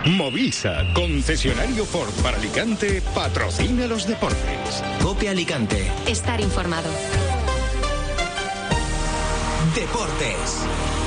Movisa, concesionario Ford para Alicante, patrocina los deportes. COPE Alicante. Estar informado. Deportes.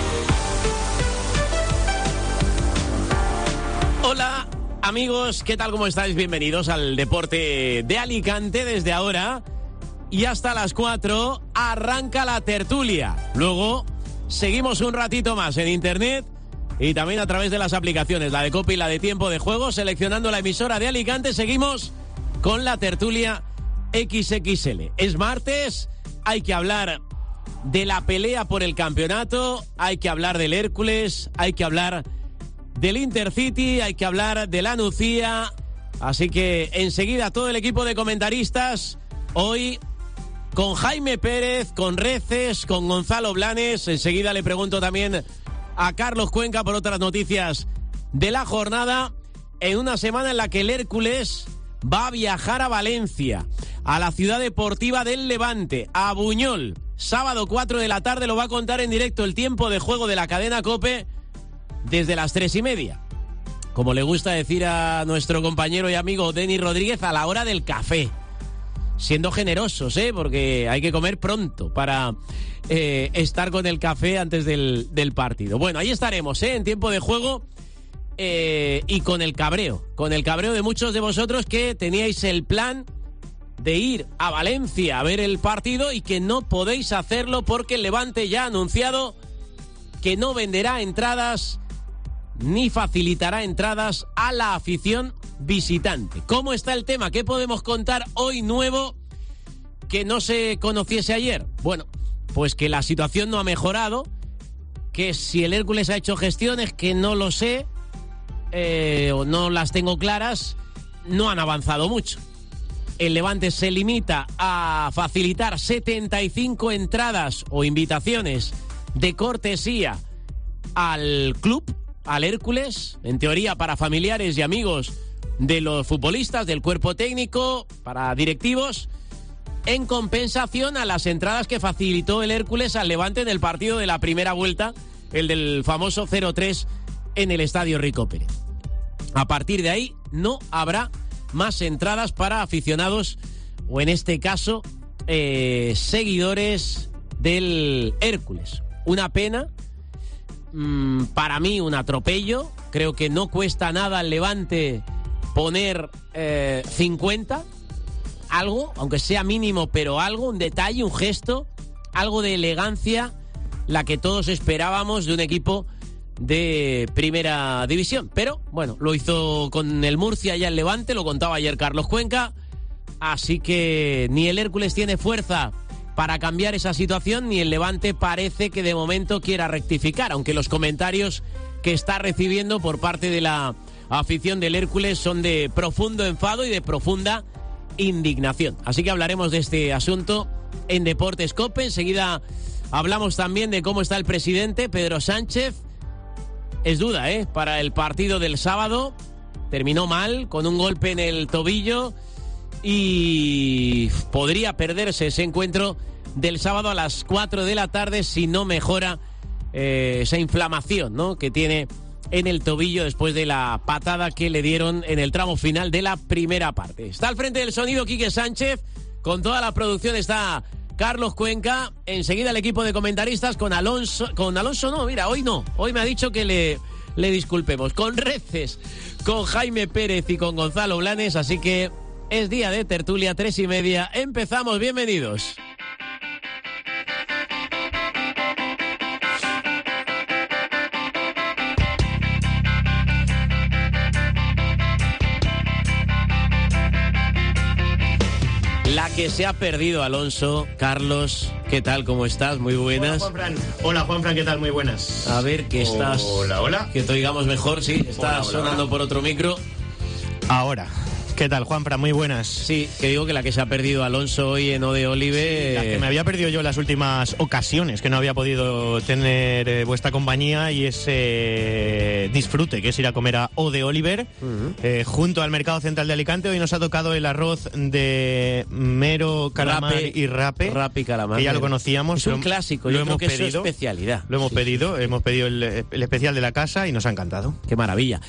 Hola, amigos, ¿qué tal? ¿Cómo estáis? Bienvenidos al Deporte de Alicante. Desde ahora y hasta las 4 arranca la tertulia. Luego seguimos un ratito más en internet y también a través de las aplicaciones, la de COPE y la de Tiempo de Juego, seleccionando la emisora de Alicante. Seguimos con la tertulia XXL. Es martes, hay que hablar de la pelea por el campeonato, hay que hablar del Hércules, hay que hablar del Intercity, hay que hablar de la Nucía. Así que enseguida todo el equipo de comentaristas, hoy con Jaime Pérez, con Reces, con Gonzalo Blanes. Enseguida le pregunto también a Carlos Cuenca por otras noticias de la jornada, en una semana en la que el Hércules va a viajar a Valencia, a la ciudad deportiva del Levante, a Buñol. Sábado 4 de la tarde lo va a contar en directo el Tiempo de Juego de la cadena COPE desde las 3:30. Como le gusta decir a nuestro compañero y amigo Denis Rodríguez, a la hora del café. Siendo generosos, porque hay que comer pronto para estar con el café antes del partido. Bueno, ahí estaremos, en Tiempo de Juego, y con el cabreo de muchos de vosotros que teníais el plan de ir a Valencia a ver el partido y que no podéis hacerlo porque el Levante ya ha anunciado que no venderá entradas ni facilitará entradas a la afición visitante. ¿Cómo está el tema? ¿Qué podemos contar hoy nuevo que no se conociese ayer? Bueno, pues que la situación no ha mejorado, que si el Hércules ha hecho gestiones, que no lo sé, o no las tengo claras, no han avanzado mucho. El Levante se limita a facilitar 75 entradas o invitaciones de cortesía al club, al Hércules, en teoría para familiares y amigos de los futbolistas, del cuerpo técnico, para directivos, en compensación a las entradas que facilitó el Hércules al Levante en el partido de la primera vuelta, el del famoso 0-3 en el Estadio Rico Pérez. A partir de ahí no habrá más entradas para aficionados, o en este caso, seguidores del Hércules. Una pena, para mí un atropello. Creo que no cuesta nada al Levante poner 50, algo, aunque sea mínimo, pero algo, un detalle, un gesto, algo de elegancia, la que todos esperábamos de un equipo de primera división. Pero bueno, lo hizo con el Murcia ya el Levante, lo contaba ayer Carlos Cuenca, así que ni el Hércules tiene fuerza para cambiar esa situación, ni el Levante parece que de momento quiera rectificar, aunque los comentarios que está recibiendo por parte de la afición del Hércules son de profundo enfado y de profunda indignación. Así que hablaremos de este asunto en Deportes COPE. Enseguida hablamos también de cómo está el presidente, Pedro Sánchez. Es duda, para el partido del sábado. Terminó mal, con un golpe en el tobillo, y podría perderse ese encuentro del sábado a las 4 de la tarde si no mejora esa inflamación, ¿no?, que tiene en el tobillo después de la patada que le dieron en el tramo final de la primera parte. Está al frente del sonido Quique Sánchez, con toda la producción está Carlos Cuenca. Enseguida el equipo de comentaristas con Alonso no, mira, hoy no, hoy me ha dicho que le disculpemos, con Reces, con Jaime Pérez y con Gonzalo Blanes, así que es día de tertulia, 3:30, empezamos, bienvenidos. La que se ha perdido, Alonso. Carlos, ¿qué tal? ¿Cómo estás? Muy buenas. Hola, Juanfran, ¿qué tal? Muy buenas. A ver, que estás... Hola. Que te oigamos mejor, sí. Estás sonando por otro micro. Ahora. ¿Qué tal, Juanfran? Muy buenas. Sí, que digo que la que se ha perdido Alonso hoy en Ode Olive... Sí, la que me había perdido yo en las últimas ocasiones, que no había podido tener vuestra compañía, y ese disfrute que es ir a comer a Ode Oliver, junto al Mercado Central de Alicante. Hoy nos ha tocado el arroz de mero, calamar y rape. Rape y calamar. Que ya lo conocíamos. Es un clásico, yo creo que es su especialidad. Lo hemos pedido, hemos pedido el especial de la casa y nos ha encantado. Qué maravilla.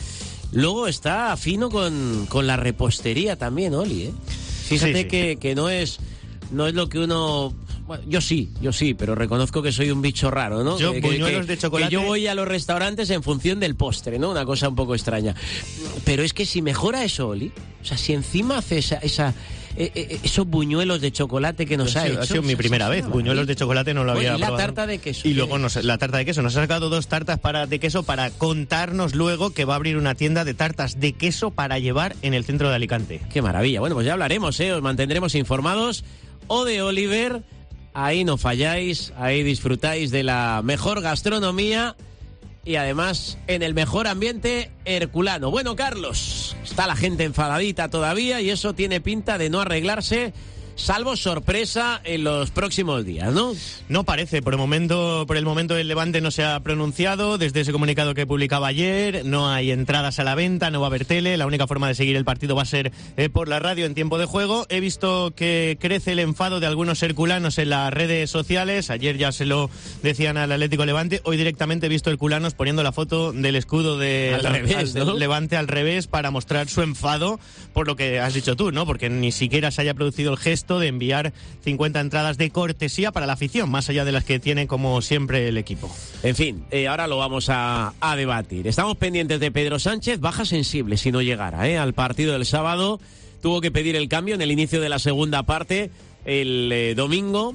Luego está fino con la repostería también, Oli, ¿eh? Fíjate Sí. que no es lo que uno... Bueno, yo sí, pero reconozco que soy un bicho raro, ¿no? Yo, buñuelos de chocolate... Que yo voy a los restaurantes en función del postre, ¿no? Una cosa un poco extraña. Pero es que si mejora eso, Oli, o sea, si encima hace esos buñuelos de chocolate que nos ha hecho... Ha sido mi primera vez. Buñuelos de chocolate no lo había y la probado. tarta de queso. Y luego la tarta de queso. Nos ha sacado 2 tartas de queso para contarnos luego que va a abrir una tienda de tartas de queso para llevar en el centro de Alicante. Qué maravilla. Bueno, pues ya hablaremos, os mantendremos informados. O de Oliver, ahí no falláis, ahí disfrutáis de la mejor gastronomía y además en el mejor ambiente herculano. Bueno, Carlos, está la gente enfadadita todavía y eso tiene pinta de no arreglarse, salvo sorpresa en los próximos días, ¿no? No parece, por el momento el Levante no se ha pronunciado. Desde ese comunicado que publicaba ayer, no hay entradas a la venta, no va a haber tele. La única forma de seguir el partido va a ser por la radio en tiempo de juego. He visto que crece el enfado de algunos herculanos en las redes sociales. Ayer ya se lo decían al Atlético Levante. Hoy directamente he visto herculanos poniendo la foto del escudo del Levante al revés para mostrar su enfado por lo que has dicho tú, ¿no? Porque ni siquiera se haya producido el gesto de enviar 50 entradas de cortesía para la afición, más allá de las que tiene como siempre el equipo. En fin, ahora lo vamos a debatir. Estamos pendientes de Pedro Sánchez, baja sensible si no llegara al partido del sábado. Tuvo que pedir el cambio en el inicio de la segunda parte el domingo.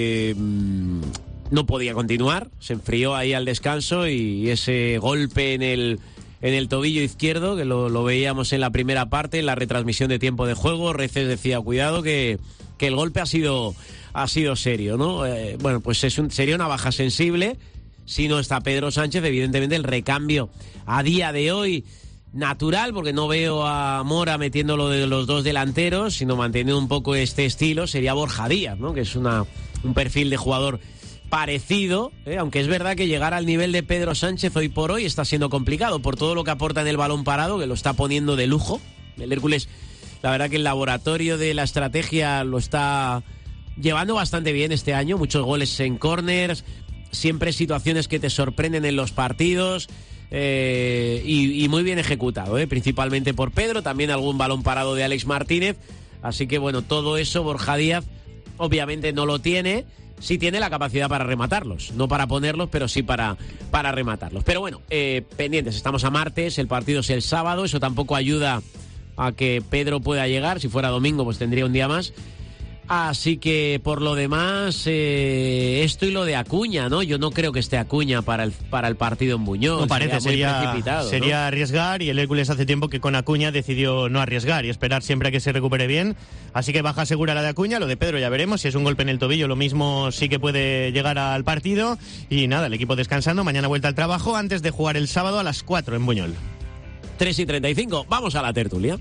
No podía continuar, se enfrió ahí al descanso y ese golpe en el tobillo izquierdo, que lo veíamos en la primera parte, en la retransmisión de tiempo de juego. Reces decía, cuidado que el golpe ha sido serio, ¿no? Bueno, pues sería una baja sensible. Si no está Pedro Sánchez, evidentemente el recambio a día de hoy natural, porque no veo a Mora metiéndolo de los 2 delanteros, sino manteniendo un poco este estilo, sería Borja Díaz, ¿no? Que es un perfil de jugador parecido, aunque es verdad que llegar al nivel de Pedro Sánchez hoy por hoy está siendo complicado por todo lo que aporta en el balón parado, que lo está poniendo de lujo. El Hércules, la verdad que el laboratorio de la estrategia lo está llevando bastante bien este año, muchos goles en córners, siempre situaciones que te sorprenden en los partidos, y muy bien ejecutado, principalmente por Pedro, también algún balón parado de Alex Martínez, así que bueno, todo eso Borja Díaz obviamente no lo tiene. Sí tiene la capacidad para rematarlos, no para ponerlos, pero sí para rematarlos. Pero bueno, pendientes, estamos a martes, el partido es el sábado, eso tampoco ayuda a que Pedro pueda llegar. Si fuera domingo, pues tendría un día más. Así que por lo demás, esto y lo de Acuña, ¿no? Yo no creo que esté Acuña para el partido en Buñol. No parece, sería ¿no? Arriesgar, y el Hércules hace tiempo que con Acuña decidió no arriesgar y esperar siempre a que se recupere bien. Así que baja segura la de Acuña, lo de Pedro ya veremos. Si es un golpe en el tobillo, lo mismo sí que puede llegar al partido. Y nada, el equipo descansando, mañana vuelta al trabajo antes de jugar el sábado a las 4 en Buñol. 3:35, vamos a la tertulia.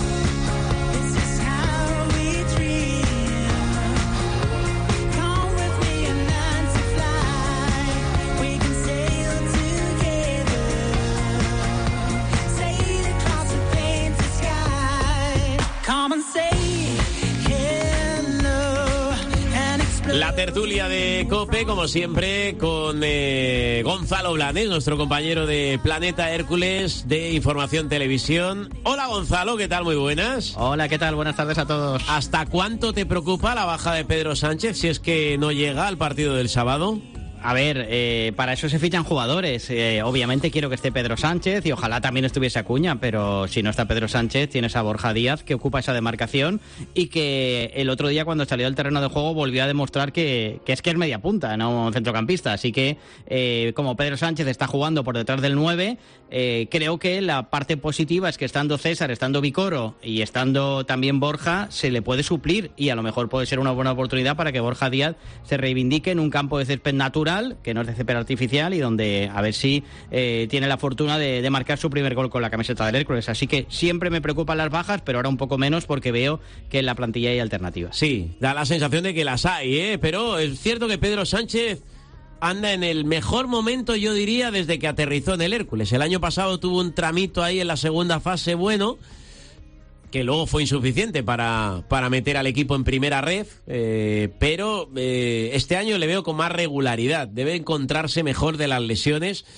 La tertulia de COPE, como siempre, con Gonzalo Blanes, nuestro compañero de Planeta Hércules de Información Televisión. Hola Gonzalo, ¿qué tal? Muy buenas. Hola, ¿qué tal? Buenas tardes a todos. ¿Hasta cuánto te preocupa la baja de Pedro Sánchez si es que no llega al partido del sábado? A ver, para eso se fichan jugadores. Obviamente quiero que esté Pedro Sánchez y ojalá también estuviese Acuña, pero si no está Pedro Sánchez tienes a Borja Díaz que ocupa esa demarcación y que el otro día cuando salió al terreno de juego volvió a demostrar que es media punta, no un centrocampista. Así que como Pedro Sánchez está jugando por detrás del 9, creo que la parte positiva es que estando César, estando Vicoro y estando también Borja, se le puede suplir y a lo mejor puede ser una buena oportunidad para que Borja Díaz se reivindique en un campo de césped natural, que no es de césped artificial y donde a ver si tiene la fortuna de marcar su primer gol con la camiseta del Hércules. Así que siempre me preocupan las bajas, pero ahora un poco menos porque veo que en la plantilla hay alternativas. Sí, da la sensación de que las hay, pero es cierto que Pedro Sánchez anda en el mejor momento, yo diría, desde que aterrizó en el Hércules. El año pasado tuvo un tramito ahí en la segunda fase bueno, que luego fue insuficiente para meter al equipo en primera ref, pero este año le veo con más regularidad. Debe encontrarse mejor de las lesiones.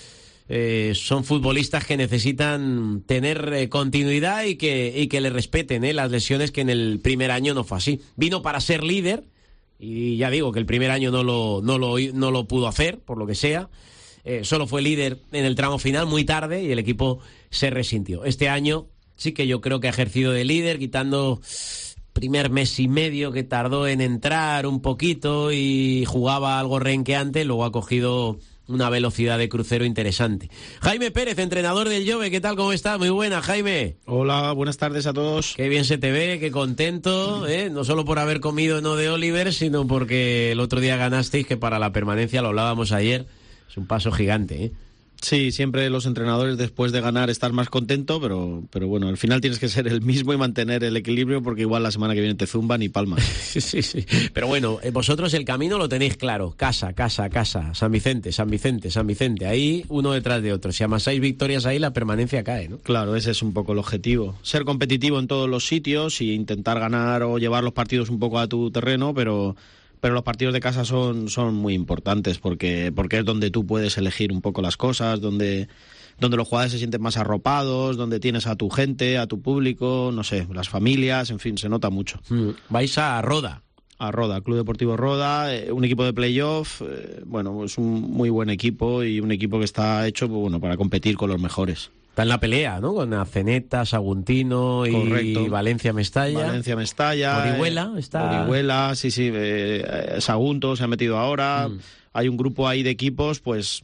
son futbolistas que necesitan tener continuidad y que le respeten las lesiones, que en el primer año no fue así. Vino para ser líder y ya digo que el primer año no lo pudo hacer, por lo que sea. Solo fue líder en el tramo final muy tarde y el equipo se resintió. Este año sí que yo creo que ha ejercido de líder, quitando primer mes y medio que tardó en entrar un poquito y jugaba algo renqueante, luego ha cogido una velocidad de crucero interesante. Jaime Pérez, entrenador del Jove, ¿qué tal? ¿Cómo estás? Muy buena, Jaime. Hola, buenas tardes a todos. Qué bien se te ve, qué contento, no solo por haber comido en de Oliver, sino porque el otro día ganasteis, que para la permanencia, lo hablábamos ayer, es un paso gigante, ¿eh? Sí, siempre los entrenadores después de ganar están más contentos, pero bueno, al final tienes que ser el mismo y mantener el equilibrio, porque igual la semana que viene te zumban y palmas. Sí. Pero bueno, vosotros el camino lo tenéis claro. Casa, San Vicente. Ahí uno detrás de otro. Si amasáis victorias ahí, la permanencia cae, ¿no? Claro, ese es un poco el objetivo. Ser competitivo en todos los sitios y intentar ganar o llevar los partidos un poco a tu terreno, pero los partidos de casa son muy importantes porque es donde tú puedes elegir un poco las cosas, donde los jugadores se sienten más arropados, donde tienes a tu gente, a tu público, no sé, las familias, en fin, se nota mucho. Vais a Roda. A Roda, Club Deportivo Roda, un equipo de playoff, bueno, es un muy buen equipo y un equipo que está hecho, bueno, para competir con los mejores. Está en la pelea, ¿no? Con Aceneta, Saguntino y Correcto. Valencia-Mestalla. Orihuela está. Orihuela, sí. Sagunto se ha metido ahora. Hay un grupo ahí de equipos, pues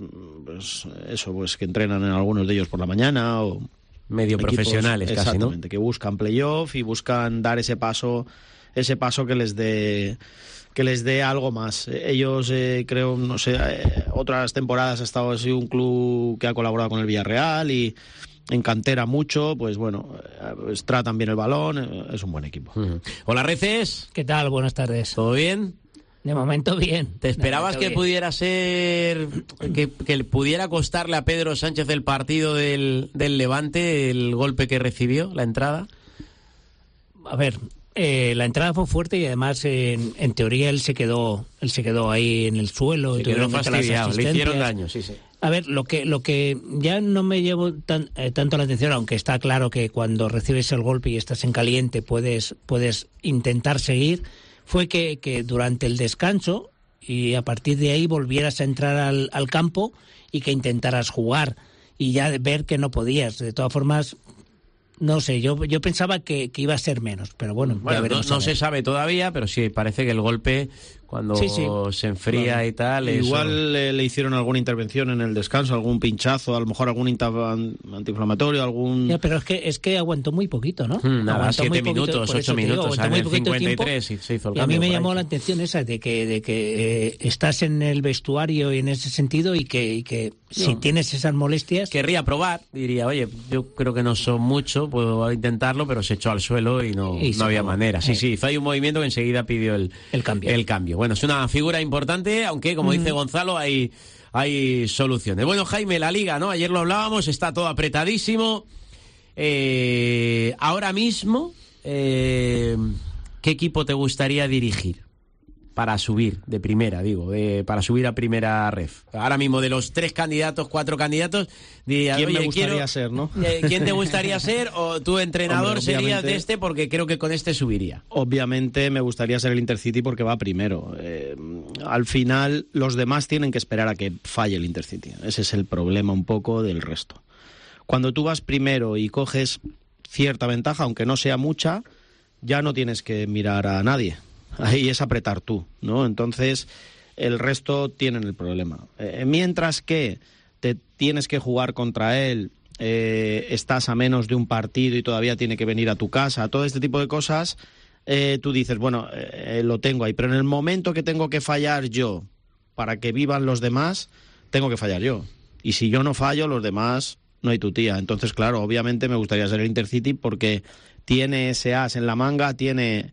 que entrenan en algunos de ellos por la mañana o medio equipos, profesionales, casi, ¿no? Exactamente, que buscan playoff y buscan dar ese paso que les dé algo más. Ellos, creo, no sé, otras temporadas ha sido un club que ha colaborado con el Villarreal y en cantera mucho, pues bueno, pues tratan bien el balón, es un buen equipo. Hola, Reces. ¿Qué tal? Buenas tardes. ¿Todo bien? De momento bien. ¿Te esperabas que pudiera ser, que pudiera costarle a Pedro Sánchez el partido del Levante, el golpe que recibió, la entrada? A ver, la entrada fue fuerte y además en teoría él se quedó ahí en el suelo. Se quedó fastidiado, le hicieron daño, sí. A ver, lo que ya no me llevo tanto la atención, aunque está claro que cuando recibes el golpe y estás en caliente puedes intentar seguir, fue que durante el descanso y a partir de ahí volvieras a entrar al campo y que intentaras jugar y ya ver que no podías. De todas formas, no sé, yo pensaba que iba a ser menos, pero bueno, ya veremos. No se sabe todavía, pero sí, parece que el golpe, cuando se enfría, claro, y tal... Igual le hicieron alguna intervención en el descanso, algún pinchazo, a lo mejor algún antiinflamatorio, algún... Ya, pero es que aguantó muy poquito, ¿no? Nada, 7 minutos, 8 minutos, en el 53 y se hizo el cambio. Y a mí me llamó la atención esa de que estás en el vestuario y en ese sentido y que si tienes esas molestias... Querría probar, diría, oye, yo creo que no son mucho, puedo intentarlo, pero se echó al suelo y no había manera. Sí, hizo ahí un movimiento que enseguida pidió el cambio. Bueno, es una figura importante, aunque, como dice Gonzalo, hay soluciones. Bueno, Jaime, la Liga, ¿no? Ayer lo hablábamos, está todo apretadísimo. Ahora mismo, ¿qué equipo te gustaría dirigir? Para subir de primera, para subir a primera ref. Ahora mismo, de los 4 candidatos, dirías, ¿quién me gustaría ser, no? ¿Quién te gustaría ser? ¿O tu entrenador sería de este? Porque creo que con este subiría. Obviamente me gustaría ser el Intercity porque va primero. Al final, los demás tienen que esperar a que falle el Intercity. Ese es el problema un poco del resto. Cuando tú vas primero y coges cierta ventaja, aunque no sea mucha, ya no tienes que mirar a nadie. Ahí es apretar tú, ¿no? Entonces, el resto tienen el problema. Mientras que te tienes que jugar contra él, estás a menos de un partido y todavía tiene que venir a tu casa, todo este tipo de cosas, tú dices, bueno, lo tengo ahí. Pero en el momento que tengo que fallar yo para que vivan los demás, tengo que fallar yo. Y si yo no fallo, los demás no hay tu tía. Entonces, claro, obviamente me gustaría ser el Intercity porque tiene ese as en la manga, tiene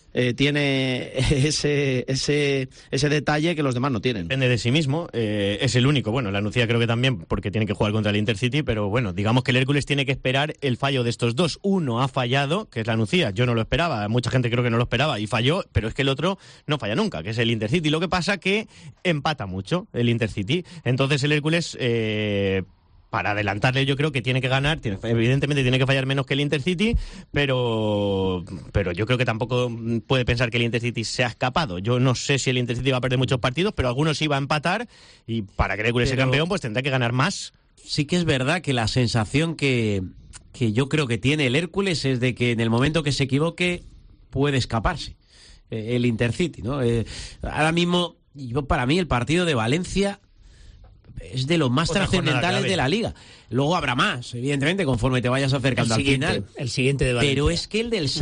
ese detalle que los demás no tienen. Depende de sí mismo, es el único. Bueno, la Nucía creo que también, porque tiene que jugar contra el Intercity, pero bueno, digamos que el Hércules tiene que esperar el fallo de estos dos. Uno ha fallado, que es la Nucía, yo no lo esperaba, mucha gente creo que no lo esperaba y falló, pero es que el otro no falla nunca, que es el Intercity. Lo que pasa que empata mucho el Intercity, entonces el Hércules para adelantarle yo creo que tiene que ganar, evidentemente tiene que fallar menos que el Intercity, pero yo creo que tampoco puede pensar que el Intercity se ha escapado. Yo no sé si el Intercity va a perder muchos partidos, pero algunos sí va a empatar, y para que el Hércules sea campeón pues tendrá que ganar más. Sí que es verdad que la sensación que yo creo que tiene el Hércules es de que en el momento que se equivoque puede escaparse el Intercity, ¿no? Ahora mismo, para mí el partido de Valencia es de los más trascendentales de la liga. Luego habrá más, evidentemente, conforme te vayas acercando al final. El siguiente de Valencia. Pero es que el del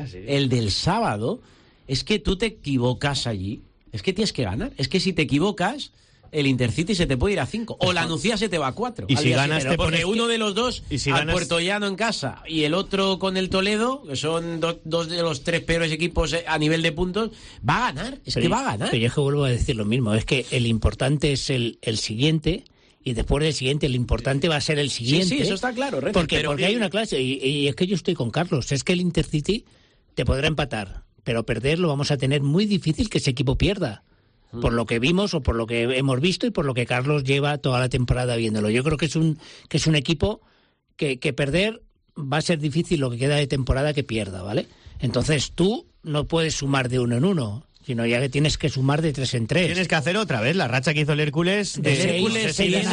sábado, es que tú te equivocas allí. Es que tienes que ganar. Es que si te equivocas, el Intercity se te puede ir a 5. O la Nucía se te va a 4. Y si ganas, te porque pones uno de los dos al Puerto Llano en casa y el otro con el Toledo, que son dos de los 3 peores equipos a nivel de puntos, va a ganar. Que va a ganar. Pero yo es que vuelvo a decir lo mismo. Es que el importante es el siguiente, y después del siguiente el importante va a ser el siguiente. Sí, eso está claro. Porque hay una clase, y es que yo estoy con Carlos. Es que el Intercity te podrá empatar, pero perder lo vamos a tener muy difícil que ese equipo pierda. Por lo que vimos o por lo que hemos visto y por lo que Carlos lleva toda la temporada viéndolo. Yo creo que es un equipo que perder va a ser difícil lo que queda de temporada que pierda, ¿vale? Entonces tú no puedes sumar de 1 en 1, sino ya que tienes que sumar de 3 en 3. Tienes que hacer otra vez la racha que hizo el Hércules. El Hércules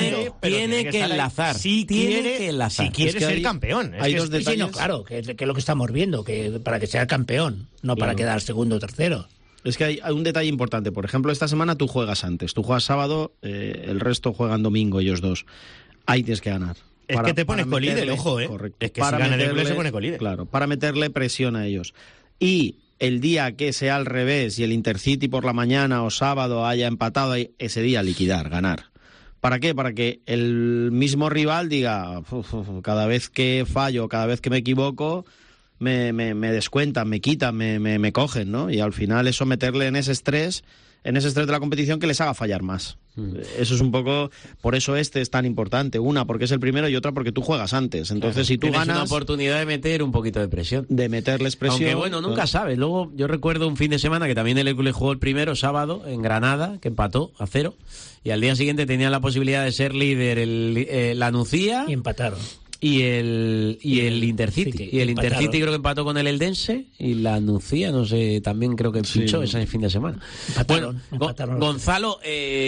tiene que enlazar. Si quiere ser campeón. Hay dos detalles. Sí, no, claro, que es lo que estamos viendo, que para que sea campeón, no para quedar segundo o tercero. Es que hay un detalle importante. Por ejemplo, esta semana tú juegas antes. Tú juegas sábado, el resto juegan domingo, ellos dos. Ahí tienes que ganar. Es que te pones colíder, ojo, ¿eh? Correcto. Es que si gana el Hércules se pone colíder. Claro, para meterle presión a ellos. Y el día que sea al revés y el Intercity por la mañana o sábado haya empatado, ese día liquidar, ganar. ¿Para qué? Para que el mismo rival diga, cada vez que fallo, cada vez que me equivoco, me descuentan, me quitan, me cogen, ¿no? Y al final eso meterle en ese estrés de la competición que les haga fallar más. Eso es un poco, por eso es tan importante. Una, porque es el primero, y otra, porque tú juegas antes. Entonces, si tú tienes ganas, una oportunidad de meter un poquito de presión. De meterles presión. Aunque bueno, nunca sabes. Luego, yo recuerdo un fin de semana que también el Hércules jugó el primero, sábado, en Granada, que empató a 0. Y al día siguiente tenían la posibilidad de ser líder la Nucía. Y empataron. Y el Intercity. Y el Intercity creo que empató con el Eldense, y la Nucía, no sé, también creo que pinchó ese fin de semana. Empataron. Gonzalo,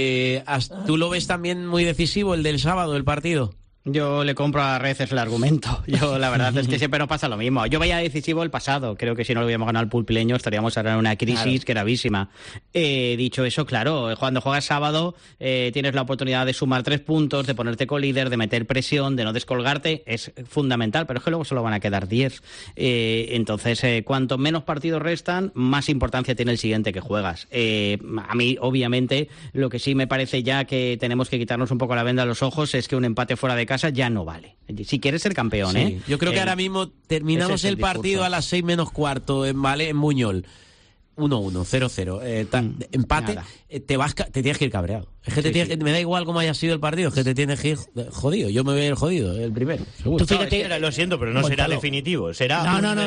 ¿tú lo ves también muy decisivo el del sábado, el partido? Yo le compro a Reces el argumento. Yo la verdad es que siempre nos pasa lo mismo. Yo veía decisivo el pasado. Creo que si no lo hubiéramos ganado al pulpileño estaríamos ahora en una crisis gravísima. Dicho eso, claro, cuando juegas sábado tienes la oportunidad de sumar 3 puntos, de ponerte colíder, de meter presión, de no descolgarte. Es fundamental, pero es que luego solo van a quedar 10. Entonces, cuanto menos partidos restan, más importancia tiene el siguiente que juegas. A mí, obviamente, lo que sí me parece ya que tenemos que quitarnos un poco la venda a los ojos es que un empate fuera de casa ya no vale. Si quieres ser campeón, sí. Yo creo que ahora mismo terminamos el partido a las 6 menos cuarto en Buñol. 1-1, 0-0. Empate, te tienes que ir cabreado. Es que me da igual cómo haya sido el partido, es que te tienes que ir jodido. Yo me voy a ir jodido, el primero. Seguro. Tú fíjate, lo siento, pero no será definitivo. Será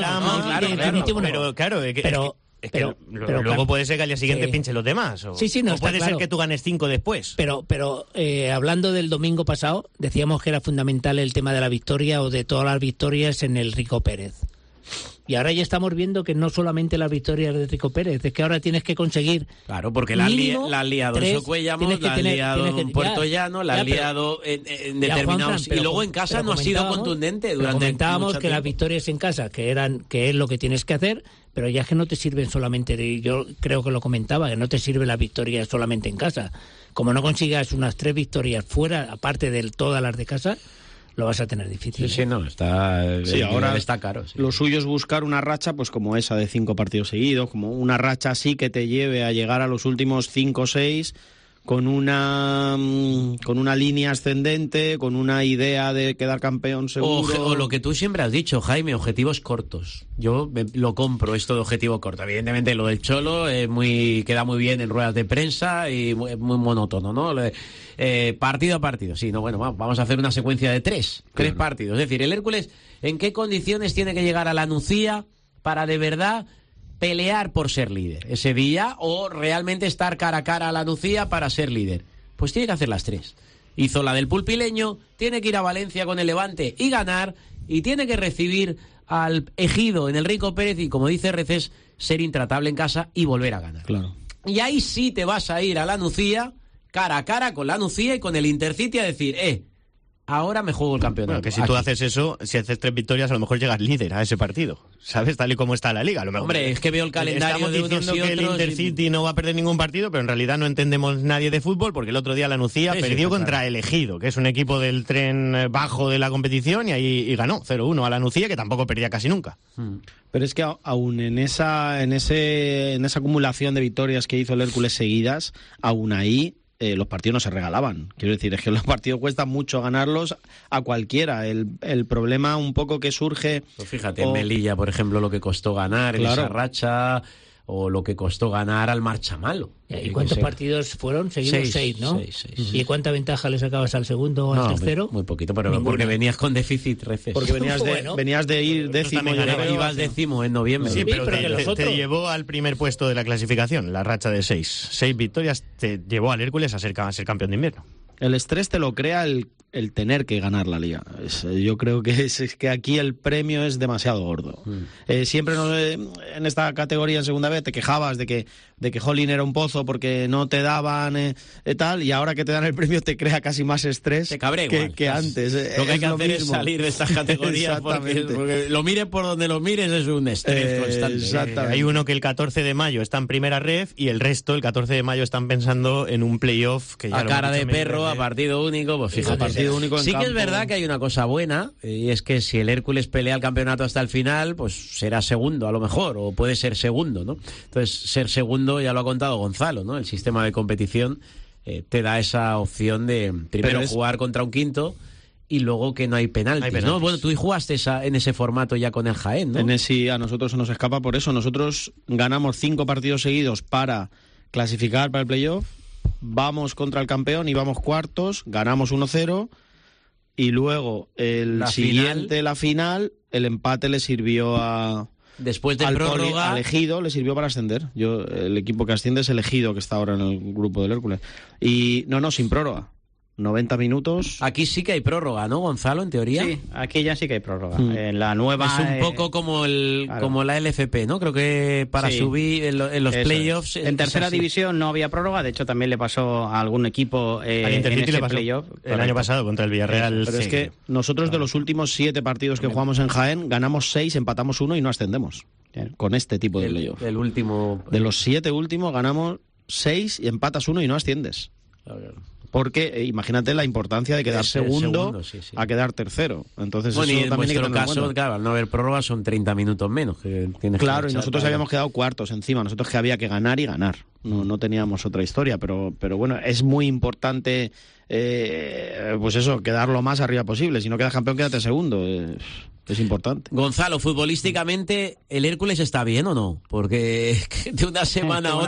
claro. Pero luego puede ser que al día siguiente pinche los demás. O puede ser que tú ganes 5 después. Pero hablando del domingo pasado, decíamos que era fundamental el tema de la victoria o de todas las victorias en el Rico Pérez. Y ahora ya estamos viendo que no solamente las victorias de Rico Pérez, es que ahora tienes que conseguir. Claro, porque la has liado en Socuellamos, la has liado en Puerto Llano, la has liado en determinados. Y luego en casa no ha sido contundente durante. Comentábamos que las victorias en casa, que es lo que tienes que hacer, pero ya es que no te sirven solamente. Yo creo que lo comentaba, que no te sirve la victoria solamente en casa. Como no consigas unas 3 victorias fuera, aparte de todas las de casa, lo vas a tener difícil. Sí, no, ahora está caro. Sí. Lo suyo es buscar una racha pues como esa de 5 partidos seguidos, como una racha así que te lleve a llegar a los últimos 5 o 6 con una línea ascendente, con una idea de quedar campeón seguro. O lo que tú siempre has dicho, Jaime, objetivos cortos. Yo lo compro, esto de objetivo corto. Evidentemente lo del Cholo queda muy bien en ruedas de prensa y muy monótono, ¿no? Partido a partido, sí, no, bueno, vamos a hacer una secuencia de 3 partidos. Es decir, el Hércules, ¿en qué condiciones tiene que llegar a la Nucía para de verdad pelear por ser líder ese día, o realmente estar cara a cara a la Nucía para ser líder? Pues tiene que hacer las 3. Hizo la del pulpileño, tiene que ir a Valencia con el Levante y ganar, y tiene que recibir al Ejido en el Rico Pérez y, como dice Recés, ser intratable en casa y volver a ganar. Claro. Y ahí sí te vas a ir a la Nucía, cara a cara con la Nucía y con el Intercity a decir, ahora me juego el campeonato. Bueno, que si tú haces eso, si haces 3 victorias, a lo mejor llegas líder a ese partido, ¿sabes? Tal y como está la liga. A lo mejor, hombre, es que veo el calendario de unos y Estamos diciendo que el Intercity no va a perder ningún partido, pero en realidad no entendemos nadie de fútbol, porque el otro día la Nucía perdió contra el Ejido, que es un equipo del tren bajo de la competición, y ganó 0-1 a la Nucía, que tampoco perdía casi nunca. Pero es que aún en esa acumulación de victorias que hizo el Hércules seguidas, aún ahí los partidos no se regalaban. Quiero decir, es que los partidos cuesta mucho ganarlos a cualquiera. El problema un poco que surge... Pues fíjate, en Melilla, por ejemplo, lo que costó ganar en esa racha, o lo que costó ganar al Marchamalo. ¿Y cuántos partidos fueron? Seguidos 6, ¿no? 6. ¿Y cuánta ventaja le sacabas al segundo o al tercero? Muy poquito, pero porque venías con déficit, Recés. Porque venías de ir décimo. Ibas décimo en noviembre. Sí, pero te llevó al primer puesto de la clasificación, la racha de 6. 6 victorias te llevó al Hércules a ser campeón de invierno. El estrés te lo crea el tener que ganar la liga. Yo creo que es que aquí el premio es demasiado gordo. Siempre en esta categoría en segunda vez te quejabas de que Jolín era un pozo porque no te daban tal, y ahora que te dan el premio te crea casi más estrés que antes. Lo que hay que hacer es salir de estas categorías porque lo mires por donde lo mires es un estrés constante. Exactamente. Hay uno que el 14 de mayo está en primera ref y el resto el 14 de mayo están pensando en un playoff que ya a cara de perro, a partido único, pues fíjate. Partido único en sí campo. Que es verdad que hay una cosa buena, y es que si el Hércules pelea el campeonato hasta el final, pues será segundo a lo mejor, o puede ser segundo, ¿no? Entonces, ser segundo ya lo ha contado Gonzalo, ¿no? El sistema de competición te da esa opción de primero jugar contra un quinto y luego que no hay penaltis, ¿no? Bueno, tú jugaste en ese formato ya con el Jaén, ¿no? Sí, a nosotros se nos escapa por eso. Nosotros ganamos 5 partidos seguidos para clasificar para el playoff, vamos contra el campeón y vamos cuartos, ganamos 1-0, y luego la final, el empate le sirvió después de prórroga al Ejido, le sirvió para ascender. El equipo que asciende es el Ejido, que está ahora en el grupo del Hércules. Y sin prórroga. 90 minutos. Aquí sí que hay prórroga, ¿no, Gonzalo, en teoría? Sí, aquí ya sí que hay prórroga. En la nueva... Es un poco como la LFP, ¿no? Creo que para subir en los playoffs... En tercera división no había prórroga, de hecho también le pasó a algún equipo al Intercity en ese playoff. El año pasado contra el Villarreal. Pero es que nosotros de los últimos 7 partidos que jugamos en Jaén, ganamos 6, empatamos 1 y no ascendemos. Con este tipo de playoff. De los 7 últimos ganamos 6 y empatas 1 y no asciendes. Porque imagínate la importancia de quedar segundo a quedar tercero. Entonces, bueno, eso y en vuestro caso, claro, al no haber prórroga son 30 minutos menos. Claro, y nosotros habíamos quedado cuartos encima. Nosotros que había que ganar y ganar. No teníamos otra historia, pero bueno, es muy importante pues eso, quedar lo más arriba posible. Si no quedas campeón, quédate segundo. Es importante. Gonzalo, futbolísticamente, ¿el Hércules está bien o no? Porque de una semana a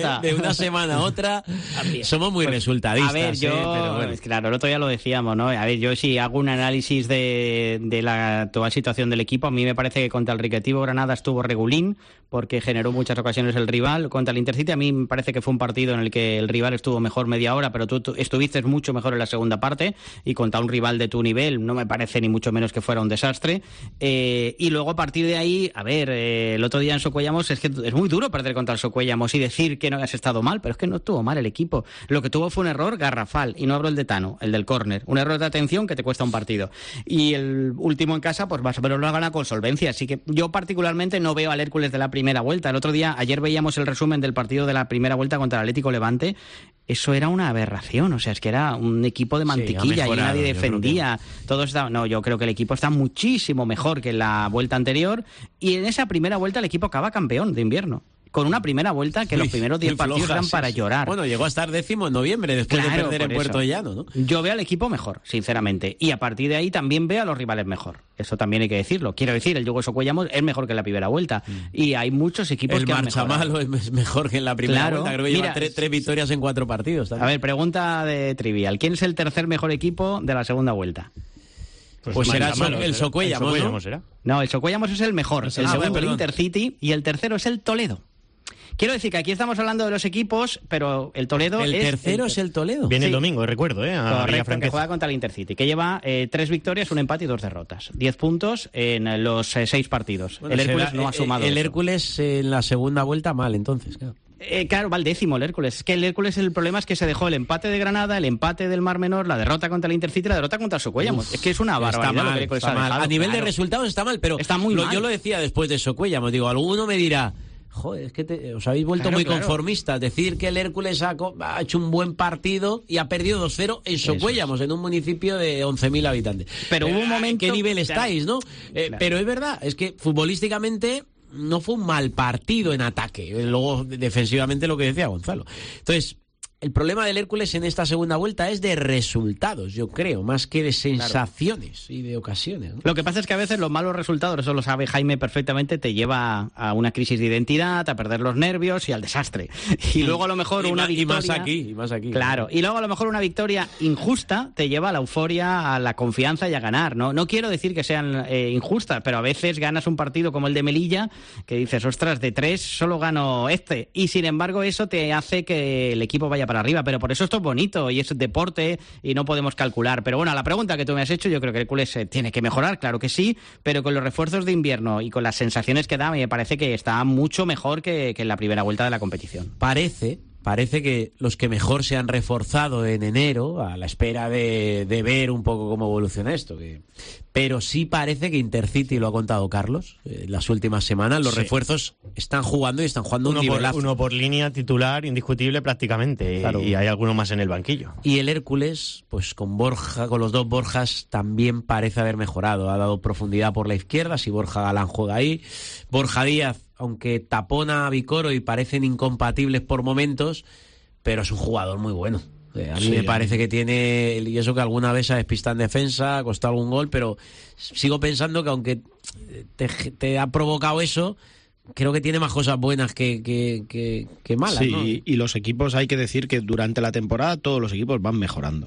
otra, somos muy resultadistas. A ver, pero bueno. Claro, el otro día lo decíamos, ¿no? A ver, yo sí hago un análisis de la actual situación del equipo. A mí me parece que contra el Recreativo Granada estuvo regulín, porque generó muchas ocasiones el rival. Contra el Intercity a mí me parece que fue un partido en el que el rival estuvo mejor media hora, pero tú estuviste mucho mejor en la segunda parte, y contra un rival de tu nivel no me parece ni mucho menos que fuera un desastre. Y luego a partir de ahí, a ver, el otro día en Socuellamos es que es muy duro perder contra el Socuellamos y decir que no has estado mal, pero es que no estuvo mal el equipo. Lo que tuvo fue un error garrafal, y no hablo el de Tano, el del córner, un error de atención que te cuesta un partido. Y el último en casa, pues más o menos lo gana con solvencia. Así que yo particularmente no veo al Hércules de la primera vuelta. Ayer veíamos el resumen del partido de la primera vuelta contra el Atlético Levante. Eso era una aberración, o sea, es que era un equipo de mantequilla, y nadie defendía. Yo creo que el equipo está muchísimo mejor que en la vuelta anterior, y en esa primera vuelta el equipo acaba campeón de invierno. Con una primera vuelta que los primeros 10 partidos eran para llorar. Bueno, llegó a estar 10º en noviembre después de perder en Puerto Llano, ¿no? Yo veo al equipo mejor, sinceramente. Y a partir de ahí también veo a los rivales mejor. Eso también hay que decirlo. Quiero decir, el Yugo Socuellamos es mejor que en la primera vuelta. Y hay muchos equipos que han mejorado. El Marchamalo es mejor que en la primera vuelta. Creo que lleva 3 victorias en 4 partidos también. A ver, pregunta de trivial. ¿Quién es el tercer mejor equipo de la segunda vuelta? Pues será el Socuellamos, ¿no? No, el Socuellamos es el mejor. El segundo el Intercity, y el tercero es el Toledo. Quiero decir que aquí estamos hablando de los equipos, pero el Toledo El tercero es el Toledo. Viene el Sí. domingo, recuerdo, a Correcto, que juega contra el Intercity, que lleva 3 victorias, 1 empate y 2 derrotas. 10 puntos en los 6 partidos. Bueno, el Hércules será- no ha sumado El eso. Hércules en la segunda vuelta mal, entonces, claro. Claro, va el décimo el Hércules. Es que el Hércules, el problema es que se dejó el empate de Granada, el empate del Mar Menor, la derrota contra el Intercity y la derrota contra el Socuéllamos. Es que es una barbaridad Está lo mal, que el Hércules está ha mal. dejado, A nivel de claro. resultados está mal, pero Está muy mal. yo lo decía después de Socuéllamos. Digo, alguno me dirá, joder, es que os habéis vuelto Claro, muy claro. conformistas. Decir que el Hércules ha hecho un buen partido y ha perdido 2-0 en Socuéllamos, en un municipio de 11.000 habitantes. Pero hubo un momento- ¿Qué nivel claro. estáis, no? Claro. Pero es verdad, es que futbolísticamente no fue un mal partido en ataque. Luego, defensivamente, lo que decía Gonzalo. Entonces, el problema del Hércules en esta segunda vuelta es de resultados, yo creo, más que de sensaciones y de ocasiones, ¿no? Lo que pasa es que a veces los malos resultados, eso lo sabe Jaime perfectamente, te lleva a una crisis de identidad, a perder los nervios y al desastre. Y luego a lo mejor una victoria... Y más aquí. Claro, y luego a lo mejor una victoria injusta te lleva a la euforia, a la confianza y a ganar, ¿no? No quiero decir que sean injustas, pero a veces ganas un partido como el de Melilla, que dices, ostras, de 3 solo gano este. Y sin embargo eso te hace que el equipo vaya para arriba, pero por eso esto es bonito y es deporte y no podemos calcular. Pero bueno, a la pregunta que tú me has hecho, yo creo que el Hércules tiene que mejorar, claro que sí, pero con los refuerzos de invierno y con las sensaciones que da, me parece que está mucho mejor que en la primera vuelta de la competición. Parece que los que mejor se han reforzado en enero, a la espera de ver un poco cómo evoluciona esto, pero sí parece que Intercity, lo ha contado Carlos, las últimas semanas, los refuerzos están jugando y están jugando un nivelazo. Uno por línea, titular, indiscutible prácticamente, Claro. y hay alguno más en el banquillo. Y el Hércules, pues con Borja, con los dos Borjas, también parece haber mejorado. Ha dado profundidad por la izquierda, si Borja Galán juega ahí. Borja Díaz, aunque tapona a Vicoro y parecen incompatibles por momentos, pero es un jugador muy bueno. A mí me parece que tiene, y eso que alguna vez se ha despistado en defensa, ha costado algún gol, pero sigo pensando que aunque te ha provocado eso, creo que tiene más cosas buenas que malas, Sí, ¿no? y los equipos, hay que decir que durante la temporada todos los equipos van mejorando.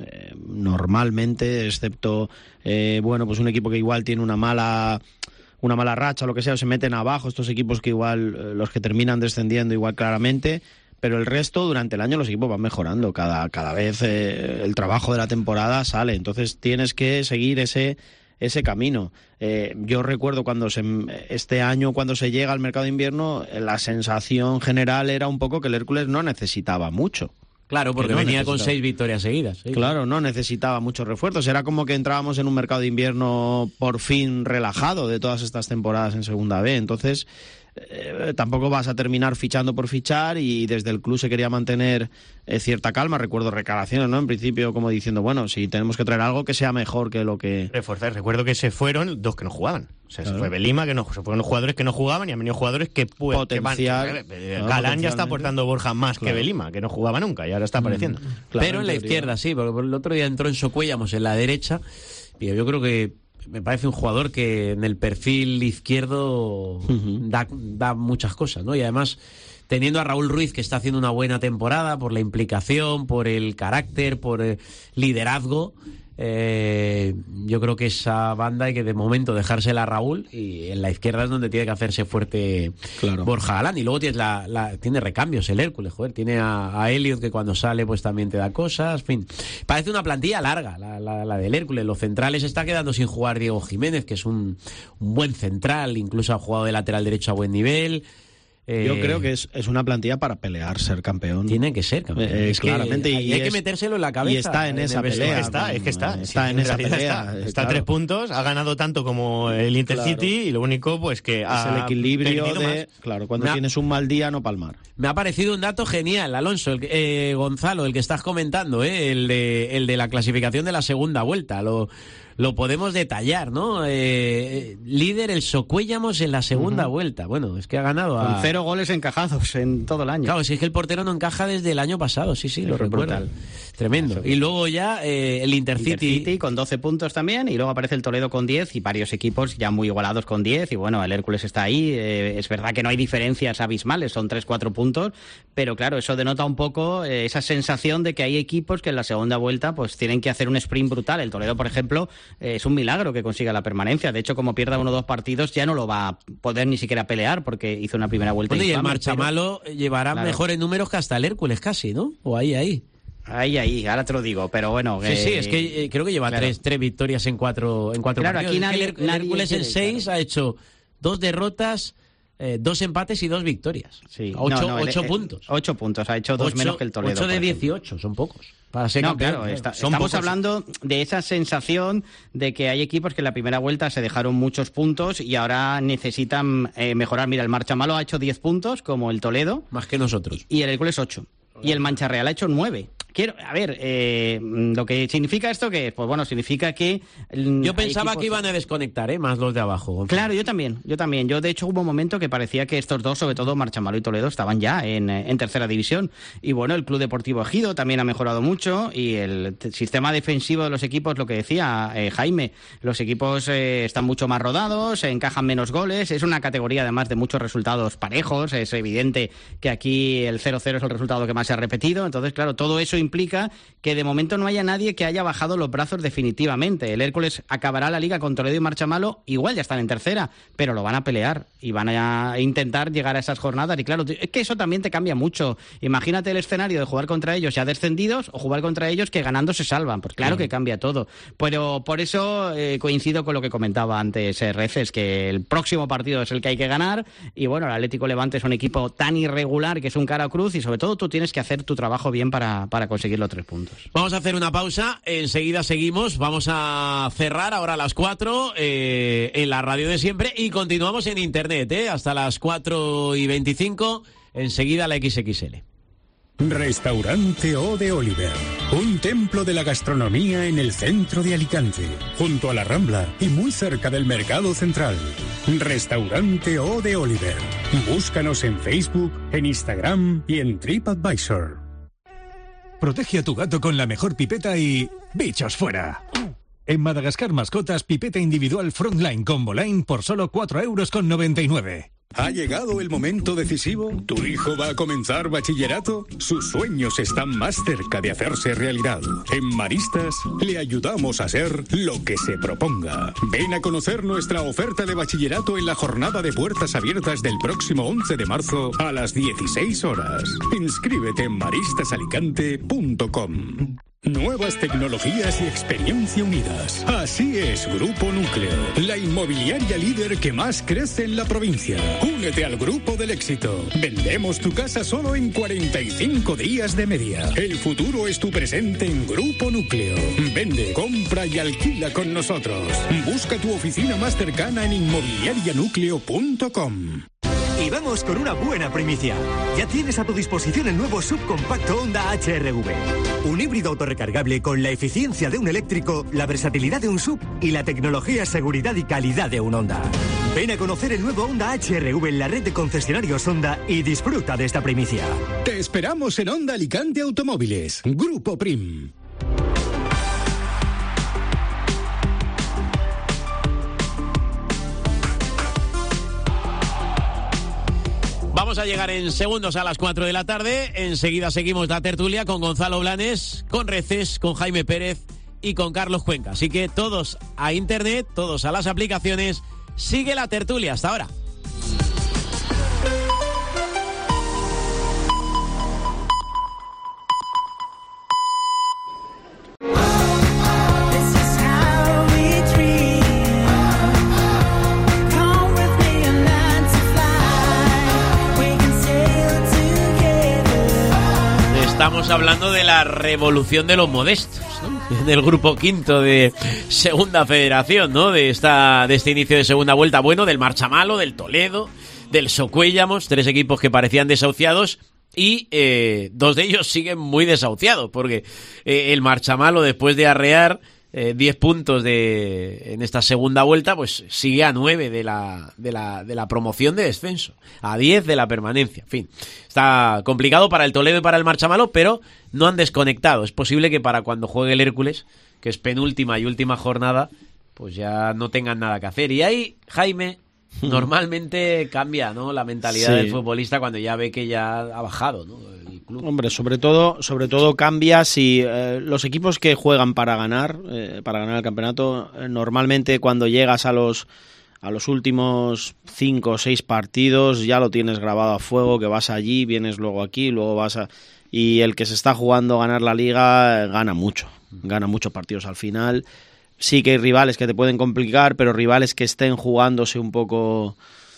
Normalmente, excepto pues un equipo que igual tiene una mala racha o lo que sea, o se meten abajo, estos equipos que igual, los que terminan descendiendo igual claramente, pero el resto durante el año los equipos van mejorando, cada vez el trabajo de la temporada sale, entonces tienes que seguir ese camino. Yo recuerdo este año cuando se llega al mercado de invierno, la sensación general era un poco que el Hércules no necesitaba mucho. Claro, porque que no venía con necesitaba. 6 victorias seguidas. ¿Sí? Claro, no necesitaba muchos refuerzos. Era como que entrábamos en un mercado de invierno por fin relajado de todas estas temporadas en Segunda B. Entonces, tampoco vas a terminar fichando por fichar y desde el club se quería mantener cierta calma. Recuerdo reclamaciones, ¿no? En principio, como diciendo, bueno, si tenemos que traer algo que sea mejor que lo que... Reforzar. Recuerdo que se fueron 2 que no jugaban. O sea, se fue Belima, se fueron los jugadores que no jugaban y han venido jugadores que Potencial. Galán ya está aportando Borja más que Belima, que no jugaba nunca y ahora está apareciendo. Claro, pero en la teoría. izquierda, sí, porque el otro día entró en Socuéllamos en la derecha. Y yo creo que me parece un jugador que en el perfil izquierdo da muchas cosas, ¿no? Y además, teniendo a Raúl Ruiz, que está haciendo una buena temporada por la implicación, por el carácter, por el liderazgo, yo creo que esa banda hay que de momento dejársela a Raúl y en la izquierda es donde tiene que hacerse fuerte Claro. Borja Galán. Y luego tienes tiene recambios el Hércules, joder, tiene a Elliot que cuando sale pues también te da cosas, en fin. Parece una plantilla larga la del Hércules. Los centrales está quedando sin jugar Diego Jiménez, que es un buen central, incluso ha jugado de lateral derecho a buen nivel. Yo creo que es una plantilla para pelear, ser campeón. Tiene que ser campeón. Es claramente. que hay que metérselo en la cabeza. Y está en esa el pelea. vestuario. Está en esa pelea. Está a 3 puntos, ha ganado tanto como el Intercity y lo único pues que Es el equilibrio perdido de... más. Claro, cuando tienes un mal día, no palmar. Me ha parecido un dato genial, Alonso, Gonzalo, el que estás comentando, el de la clasificación de la segunda vuelta. Lo podemos detallar, ¿no? Líder el Socuéllamos en la segunda vuelta. Bueno, es que ha ganado Con 0 goles encajados en todo el año. Claro, si es que el portero no encaja desde el año pasado, sí, lo recuerdo. brutal. Tremendo. Y luego ya el Intercity con 12 puntos también, y luego aparece el Toledo con 10 y varios equipos ya muy igualados con 10, y bueno, el Hércules está ahí. Es verdad que no hay diferencias abismales, son 3-4 puntos, pero claro, eso denota un poco esa sensación de que hay equipos que en la segunda vuelta pues tienen que hacer un sprint brutal. El Toledo, por ejemplo, es un milagro que consiga la permanencia. De hecho, como pierda 1 o 2 partidos, ya no lo va a poder ni siquiera pelear porque hizo una primera vuelta. Bueno, y el infame, Marchamalo llevará mejores números que hasta el Hércules casi, ¿no? O ahí. Ahí, ahora te lo digo, pero bueno. Sí, es que creo que lleva tres victorias en cuatro Claro, partidos. aquí nadie, el Hércules en 6 ha hecho 2 derrotas, 2 empates y 2 victorias. Sí. 8 puntos. 8 puntos, ha hecho 2 menos que el Toledo. 8 de 18, son pocos. Para ser campeón. Claro, Son estamos pocos. hablando de esa sensación de que hay equipos que en la primera vuelta se dejaron muchos puntos y ahora necesitan mejorar. Mira, el Marchamalo ha hecho 10 puntos, como el Toledo. Más que nosotros. Y el Hércules 8. Y el Mancha Real ha hecho 9. Lo que significa esto que, pues bueno, significa que... Yo pensaba que iban a desconectar, más los de abajo. Claro, yo también. Yo, de hecho, hubo un momento que parecía que estos dos, sobre todo Marchamalo y Toledo, estaban ya en tercera división. Y bueno, el Club Deportivo Ejido también ha mejorado mucho y el sistema defensivo de los equipos, lo que decía Jaime, los equipos están mucho más rodados, encajan menos goles, es una categoría además de muchos resultados parejos, es evidente que aquí el 0-0 es el resultado que más se ha repetido, entonces claro, todo eso implica que de momento no haya nadie que haya bajado los brazos definitivamente. El Hércules acabará la liga con Toledo y Marchamalo, igual ya están en tercera, pero lo van a pelear y van a intentar llegar a esas jornadas. Y claro, es que eso también te cambia mucho. Imagínate el escenario de jugar contra ellos ya descendidos o jugar contra ellos que ganando se salvan. Pues claro que cambia todo. Pero por eso coincido con lo que comentaba antes Reces, que el próximo partido es el que hay que ganar. Y bueno, el Atlético Levante es un equipo tan irregular que es un cara o cruz y sobre todo tú tienes que hacer tu trabajo bien para conseguir los 3 puntos. Vamos a hacer una pausa, enseguida seguimos, vamos a cerrar ahora a las 4 en la radio de siempre y continuamos en internet, hasta las 4:25, enseguida la XXL. Restaurante O de Oliver, un templo de la gastronomía en el centro de Alicante, junto a la Rambla y muy cerca del Mercado Central. Restaurante O de Oliver. Búscanos en Facebook, en Instagram y en TripAdvisor. Protege a tu gato con la mejor pipeta y... ¡bichos fuera! En Madagascar Mascotas, pipeta individual Frontline Combo Line por solo 4,99 €. ¿Ha llegado el momento decisivo? ¿Tu hijo va a comenzar bachillerato? Sus sueños están más cerca de hacerse realidad. En Maristas le ayudamos a ser lo que se proponga. Ven a conocer nuestra oferta de bachillerato en la jornada de puertas abiertas del próximo 11 de marzo a las 16 horas. Inscríbete en maristasalicante.com. Nuevas tecnologías y experiencia unidas. Así es Grupo Núcleo, la inmobiliaria líder que más crece en la provincia. Únete al Grupo del Éxito. Vendemos tu casa solo en 45 días de media. El futuro es tu presente en Grupo Núcleo. Vende, compra y alquila con nosotros. Busca tu oficina más cercana en inmobiliarianúcleo.com. Y vamos con una buena primicia. Ya tienes a tu disposición el nuevo subcompacto Honda HR-V. Un híbrido autorrecargable con la eficiencia de un eléctrico, la versatilidad de un sub y la tecnología, seguridad y calidad de un Honda. Ven a conocer el nuevo Honda HR-V en la red de concesionarios Honda y disfruta de esta primicia. Te esperamos en Honda Alicante Automóviles. Grupo Prim. Vamos a llegar en segundos a las 4 de la tarde. Enseguida seguimos la tertulia con Gonzalo Blanes, con Reces, con Jaime Pérez y con Carlos Cuenca. Así que todos a internet, todos a las aplicaciones. Sigue la tertulia. Hasta ahora. Estamos hablando de la revolución de los modestos, ¿no? Del grupo quinto de Segunda Federación, ¿no? De este inicio de segunda vuelta, bueno, del Marchamalo, del Toledo, del Socuéllamos, 3 equipos que parecían desahuciados y 2 de ellos siguen muy desahuciados, porque el Marchamalo, después de arrear 10 puntos en esta segunda vuelta, pues sigue a 9 de la promoción de descenso, a 10 de la permanencia. En fin, está complicado para el Toledo y para el Marchamalo, pero no han desconectado. Es posible que para cuando juegue el Hércules, que es penúltima y última jornada, pues ya no tengan nada que hacer. Y ahí, Jaime, normalmente cambia, ¿no?, la mentalidad del futbolista cuando ya ve que ya ha bajado, ¿no?, club. Hombre, sobre todo cambia si los equipos que juegan para ganar el campeonato, normalmente cuando llegas a los últimos 5 o 6 partidos ya lo tienes grabado a fuego, que vas allí, vienes luego aquí, luego vas a... Y el que se está jugando a ganar la liga gana muchos partidos al final. Sí que hay rivales que te pueden complicar, pero rivales que estén jugándose un poco...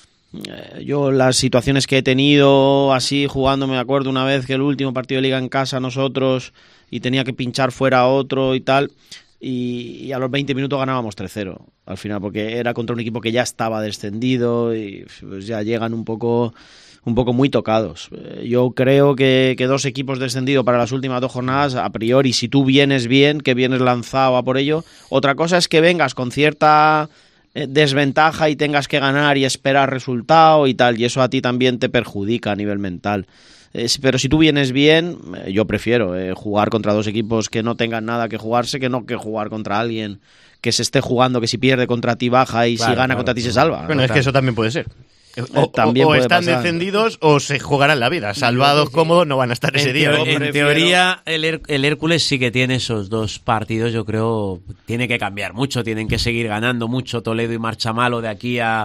Yo las situaciones que he tenido así jugando, me acuerdo una vez que el último partido de liga en casa nosotros y tenía que pinchar fuera otro y tal, y a los 20 minutos ganábamos 3-0 al final, porque era contra un equipo que ya estaba descendido y pues ya llegan un poco muy tocados. Yo creo que 2 equipos descendidos para las últimas 2 jornadas, a priori, si tú vienes bien, que vienes lanzado a por ello. Otra cosa es que vengas con cierta desventaja y tengas que ganar y esperar resultado y tal, y eso a ti también te perjudica a nivel mental. Pero si tú vienes bien, yo prefiero jugar contra 2 equipos que no tengan nada que jugarse, que no que jugar contra alguien que se esté jugando, que si pierde contra ti baja y si gana contra ti se salva. Bueno, es que eso también puede ser. También o puede están pasar. descendidos o se jugarán la vida. Salvados cómodos no van a estar ese día. En teoría, el Hércules sí que tiene esos 2 partidos, yo creo, tiene que cambiar mucho, tienen que seguir ganando mucho Toledo y Marchamalo de aquí a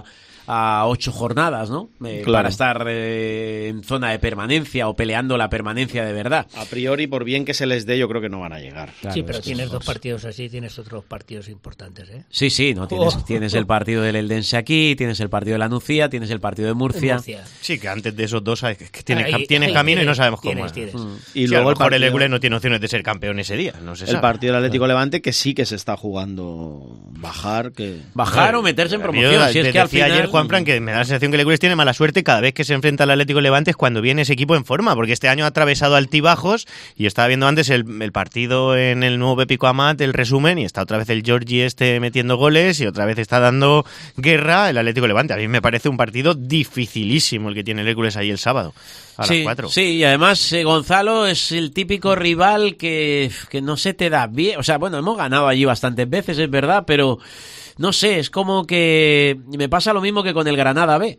8 jornadas, ¿no? Claro. Para estar en zona de permanencia o peleando la permanencia de verdad. A priori, por bien que se les dé, yo creo que no van a llegar. Sí, pero tienes 2 partidos así, tienes otros partidos importantes, ¿eh? Sí, ¿no? Tienes el partido del Eldense aquí, tienes el partido de la Nucía, tienes el partido de Murcia. Sí, que antes de esos 2 tienes camino y no sabemos cómo. Y Sí, luego a lo mejor el partido- Hércules no tiene opciones de ser campeón ese día. No se el sabe. partido del Atlético Levante, que sí que se está jugando bajar o meterse en promoción. Yo Si es te que al decía final... ayer, Juanfran, que me da la sensación que el Hércules tiene mala suerte cada vez que se enfrenta al Atlético Levante es cuando viene ese equipo en forma, porque este año ha atravesado altibajos y estaba viendo antes el partido en el nuevo Pépico Amat, el resumen, y está otra vez el Giorgi metiendo goles y otra vez está dando guerra el Atlético Levante. A mí me parece un partido dificilísimo el que tiene el Hércules ahí el sábado a las 4. Sí, y además Gonzalo es el típico rival que no se te da bien. O sea, bueno, hemos ganado allí bastantes veces, es verdad, pero no sé, es como que me pasa lo mismo que con el Granada B.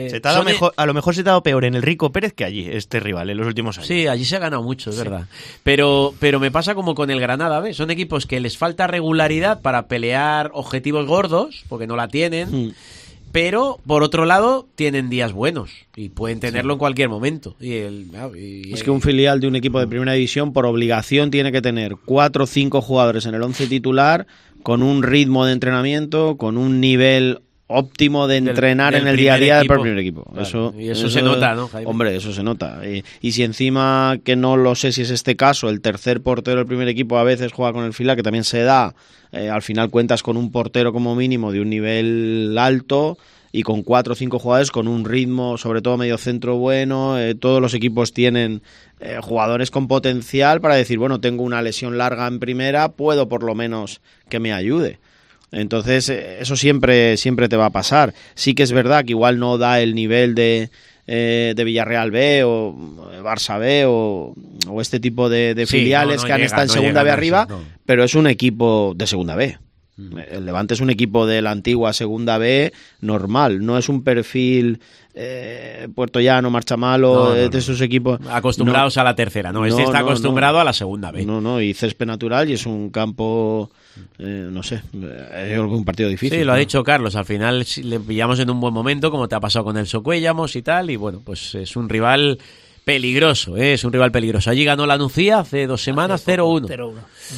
A lo mejor se te ha dado peor en el Rico Pérez que allí, este rival, en los últimos años. Sí, allí se ha ganado mucho, es verdad. Pero me pasa como con el Granada B. Son equipos que les falta regularidad para pelear objetivos gordos, porque no la tienen. Pero, por otro lado, tienen días buenos y pueden tenerlo en cualquier momento. Es que un filial de un equipo de primera división, por obligación, tiene que tener 4 o 5 jugadores en el 11 titular, con un ritmo de entrenamiento, con un nivel óptimo de entrenar del en el día a día del primer primer equipo. Claro, y eso se nota, ¿no, Jaime? Hombre, eso se nota. Y si encima, que no lo sé si es este caso, el tercer portero del primer equipo a veces juega con el filial, que también se da, al final cuentas con un portero como mínimo de un nivel alto y con 4 o 5 jugadores con un ritmo, sobre todo medio centro bueno. Todos los equipos tienen jugadores con potencial para decir, bueno, tengo una lesión larga en primera, puedo por lo menos que me ayude. Entonces, eso siempre te va a pasar. Sí que es verdad que igual no da el nivel de Villarreal B o Barça B o este tipo de filiales que han estado en Segunda B arriba, pero es un equipo de Segunda B. El Levante es un equipo de la antigua Segunda B normal, no es un perfil Puerto Llano, Marchamalo, de esos equipos acostumbrados a la tercera, este está acostumbrado a la Segunda B. Y césped natural, y es un campo no sé, es un partido difícil. Sí, lo ha dicho Carlos, al final le pillamos en un buen momento, como te ha pasado con el Socuellamos y tal, y bueno, pues es un rival peligroso, es un rival peligroso. Allí ganó la Nucía hace 2 semanas 0-1.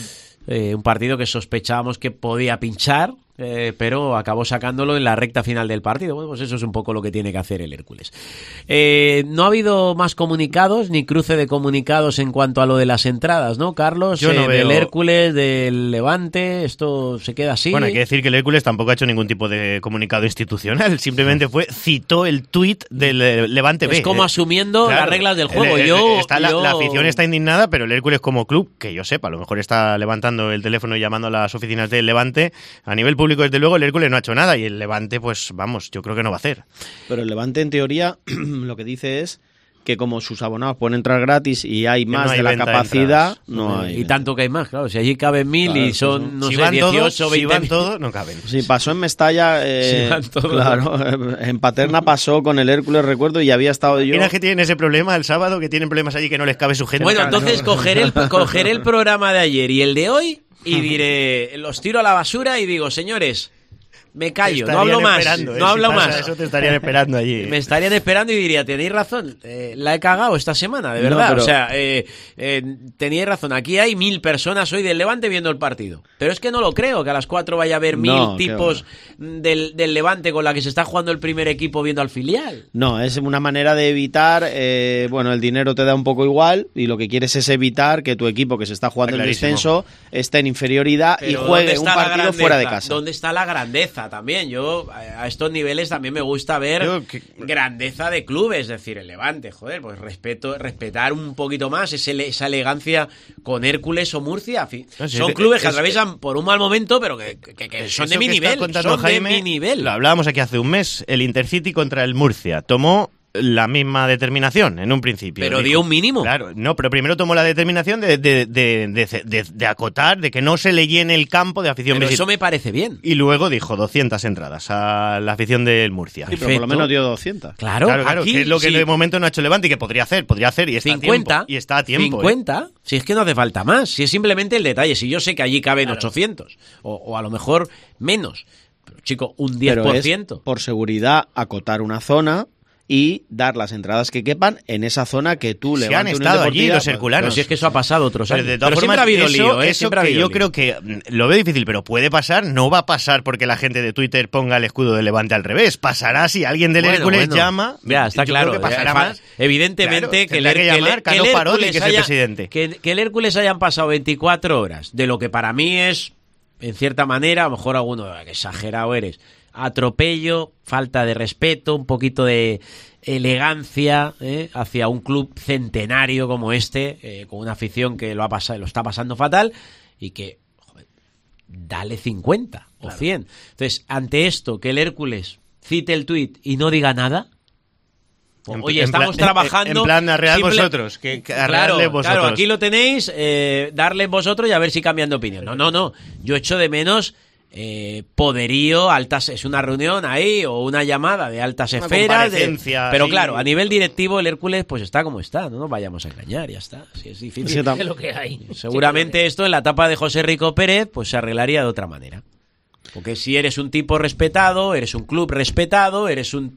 Un partido que sospechábamos que podía pinchar, pero acabó sacándolo en la recta final del partido. Bueno, pues eso es un poco lo que tiene que hacer el Hércules. No ha habido más comunicados, ni cruce de comunicados en cuanto a lo de las entradas, ¿no, Carlos? Yo no veo... Del Hércules, del Levante, esto se queda así. Bueno, hay que decir que el Hércules tampoco ha hecho ningún tipo de comunicado institucional, simplemente citó el tuit del Levante B. Es como asumiendo las reglas del juego. La afición está indignada, pero el Hércules como club, que yo sepa, a lo mejor está levantando el teléfono y llamando a las oficinas del Levante. A nivel público, desde luego, el Hércules no ha hecho nada y el Levante, pues vamos, yo creo que no va a hacer. Pero el Levante, en teoría, lo que dice es que como sus abonados pueden entrar gratis y hay más no hay de la venta de capacidad, no hay. Y tanto que hay más, claro. Si allí caben 1000 Claro, y son, no si sé, van 18, todos, 20. si van todos, no caben. Sí, pasó en Mestalla, Sí, van todos. claro, en Paterna pasó con el Hércules, recuerdo, y había estado yo... Mira que tienen ese problema el sábado, que tienen problemas allí que no les cabe su gente. Bueno, entonces cogeré el programa de ayer y el de hoy y diré, los tiro a la basura y digo, señores, me callo, no hablo más, no hablo más. Eso te estarían esperando allí. Me estarían esperando y diría, tenéis razón, la he cagado esta semana, de verdad. No, pero- O sea, teníais razón, aquí hay 1000 personas hoy del Levante viendo el partido. Pero es que no lo creo, que a las 4 vaya a haber 1000 No, qué tipos del Levante con la que se está jugando el primer equipo viendo al filial. No, es una manera de evitar, bueno, el dinero te da un poco igual y lo que quieres es evitar que tu equipo que se está jugando Está el clarísimo. descenso esté en inferioridad y Pero ¿dónde juegue un está la partido grandeza? fuera de casa. ¿Dónde está la grandeza también? Yo a estos niveles también me gusta ver grandeza de clubes, es decir, el Levante, joder, pues respetar un poquito más esa elegancia con Hércules o Murcia. No, sí, Son es- clubes que es- atraviesan por un mal momento, pero que son de Eso mi que está nivel, contando son Jaime, de mi nivel. Lo hablábamos aquí hace un mes, el Intercity contra el Murcia. Tomó la misma determinación en un principio. Pero Dijo, dio un mínimo. Claro, no, pero primero tomó la determinación de acotar, de que no se le llene el campo de afición Pero visitante. eso me parece bien. Y luego dijo 200 entradas a la afición del Murcia. Sí, pero por lo menos dio 200. Claro, Claro, aquí, que es lo que sí, de momento no ha hecho el Levante y que podría hacer y está 50, a tiempo. Y está a tiempo. 50, si es que no hace falta más, si es simplemente el detalle, si yo sé que allí caben 800 o a lo mejor menos, pero chico, un 10%. Pero es por seguridad acotar una zona y dar las entradas que quepan en esa zona que tú Si Levante han Unión estado allí Deportiva, los pues, herculanos. Pero si es que eso ha pasado otros Pero años. de todas Pero formas, siempre ha habido eso, lío, ¿eh? eso Siempre ha que habido yo lío. creo que lo veo difícil, pero puede pasar, no va a pasar porque la gente de Twitter ponga el escudo del Levante al revés. Pasará si alguien del Bueno, Hércules bueno. llama. Ya, está yo claro. creo que pasará Fa- más. Evidentemente Claro, que, tendrá que llamar Carlos Parodi, que es el presidente. Que el Hércules hayan pasado 24 horas de lo que para mí es, en cierta manera, a lo mejor alguno, que exagerado eres, atropello, falta de respeto, un poquito de elegancia hacia un club centenario como este, con una afición que lo está pasando fatal y que, joder, dale 50 o 100. Entonces, ante esto, que el Hércules cite el tuit y no diga nada, oye, estamos trabajando... En plan, arread vosotros. Que arreadle vosotros. Claro, aquí lo tenéis, darle vosotros y a ver si cambian de opinión. No. Yo echo de menos poderío, altas, es una reunión ahí o una llamada de altas Una esferas. comparecencia, Pero sí. claro, a nivel directivo el Hércules pues está como está, no nos vayamos a engañar, ya está. Si es difícil. Sí, Es lo que hay. Seguramente esto en la etapa de José Rico Pérez pues se arreglaría de otra manera. Porque si eres un tipo respetado, eres un club respetado, eres un...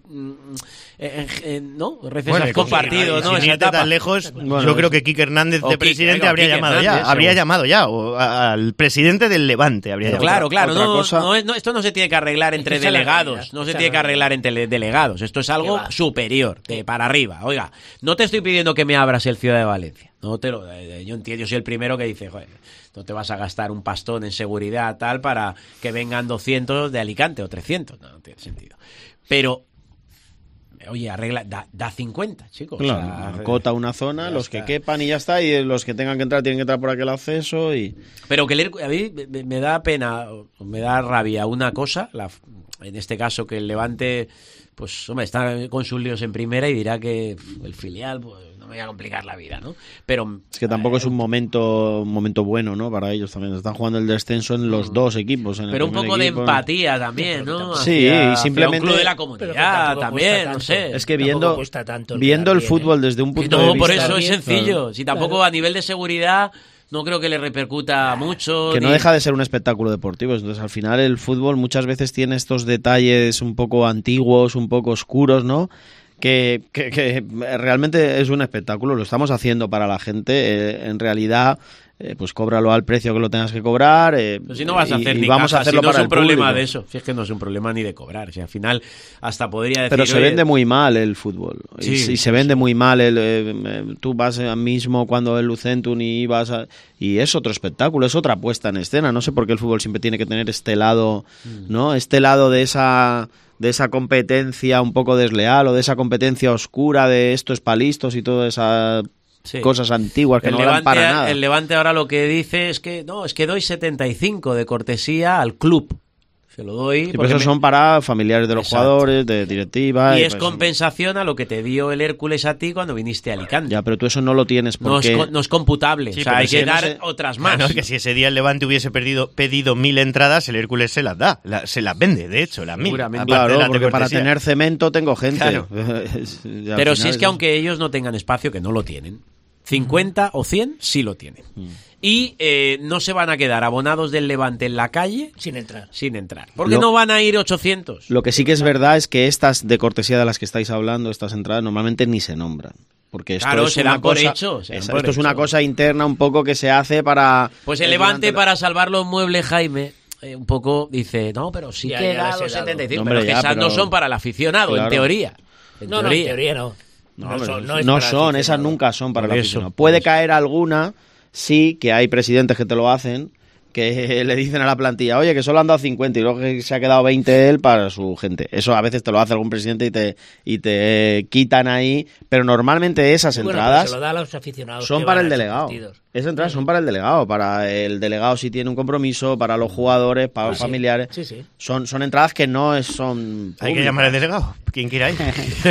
¿no? Reces has compartido, ¿no? Sin Esa irte etapa. tan lejos, Bueno, yo creo que Quique Hernández o de Quique, presidente venga, habría Quique llamado Hernández, ya. Habría seguro. llamado ya. O al presidente del Levante habría Pero llamado. Claro, Otra no, cosa- no, esto no se tiene que arreglar entre esa es la delegados, realidad, no se esa tiene es que la arreglar entre delegados, esto es algo ¿Qué va? superior, para arriba. Oiga, no te estoy pidiendo que me abras el Ciudad de Valencia, no te lo, yo entiendo, yo soy el primero que dice, joder, no te vas a gastar un pastón en seguridad tal para que vengan 200 de Alicante o 300, no tiene sentido. Pero, oye, arregla, da 50, chicos. Claro, o sea, acota una zona, ya los está. que quepan y ya está, y los que tengan que entrar tienen que entrar por aquel acceso y... Pero que a mí me da pena, me da rabia una cosa, en este caso que el Levante, pues hombre, está con sus líos en primera y dirá que el filial, pues no me voy a complicar la vida, ¿no? Pero Es que tampoco es un momento bueno, ¿no? Para ellos también. Están jugando el descenso en los dos equipos. En el pero un primer poco de equipo. empatía también, ¿no? Sí, Hacia y simplemente- un club de la Pero que comunidad tampoco también, cuesta no tanto. sé. Es que Tampoco viendo, cuesta tanto viendo el quedar bien, fútbol desde un punto No, de por vista... eso es bien, sencillo. Si tampoco claro. a nivel de seguridad no creo que le repercuta mucho. Que no ni- deja de ser un espectáculo deportivo. Entonces, al final, el fútbol muchas veces tiene estos detalles un poco antiguos, un poco oscuros, ¿no? Que realmente es un espectáculo. Lo estamos haciendo para la gente. En realidad, pues cóbralo al precio que lo tengas que cobrar. Pero si no vas a hacer y ni vamos caja, a hacerlo si no para es el un problema público. de eso. Si es que no es un problema ni de cobrar. Si al final hasta podría decir... Pero se oye, vende muy mal el fútbol. Sí, y se vende muy mal. Tú vas mismo cuando el Lucentum y y es otro espectáculo, es otra puesta en escena. No sé por qué el fútbol siempre tiene que tener este lado, ¿no? Este lado de esa competencia un poco desleal o de esa competencia oscura de esto es pa' listos y todas esas Sí. cosas antiguas que el no valen para nada. El Levante ahora lo que dice es que no, es que doy 75 de cortesía al club. se lo doy. Pero esos son para familiares de los jugadores, de directiva. Y es compensación a lo que te dio el Hércules a ti cuando viniste a Alicante. Ya, pero tú eso no lo tienes porque... No es computable, Sí, o sea, hay si que dar otras más. Claro, que si ese día el Levante hubiese pedido 1000 entradas, el Hércules se las da, se las vende, de hecho, las 1000. Seguramente. Claro, porque para tener cemento tengo gente. Claro. Pero si es que aunque ellos no tengan espacio, que no lo tienen, 50 o 100 sí lo tienen. Y no se van a quedar abonados del Levante en la calle Sin entrar. porque no van a ir 800. Lo que sí que es verdad es que estas de cortesía de las que estáis hablando, estas entradas, normalmente ni se nombran. Porque esto Claro, es se una dan por cosa, hecho, se dan esto por es una hecho. cosa interna un poco que se hace para... Pues el Levante, para salvar los muebles, Jaime, un poco dice, no, pero sí Ya, que ya da les he los dado. 75, Hombre, pero que ya, esas no pero- son para el aficionado, Claro. en teoría. En No, en teoría no. No, son, no es son, para esas aficionado. nunca son para Por el eso, aficionado. por Puede eso. caer alguna, sí, que hay presidentes que te lo hacen, que le dicen a la plantilla, oye, que solo han dado 50 y luego que se ha quedado 20 él para su gente. Eso a veces te lo hace algún presidente y te quitan ahí, pero normalmente esas Bueno, entradas pero se lo da a los aficionados son que para van el a esos delegado. partidos. Esas entradas son para el delegado. Para el delegado si tiene un compromiso, para los jugadores, para los Sí, familiares. sí. Son entradas que no son Hay que públicas. llamar al delegado, quien quiera ir.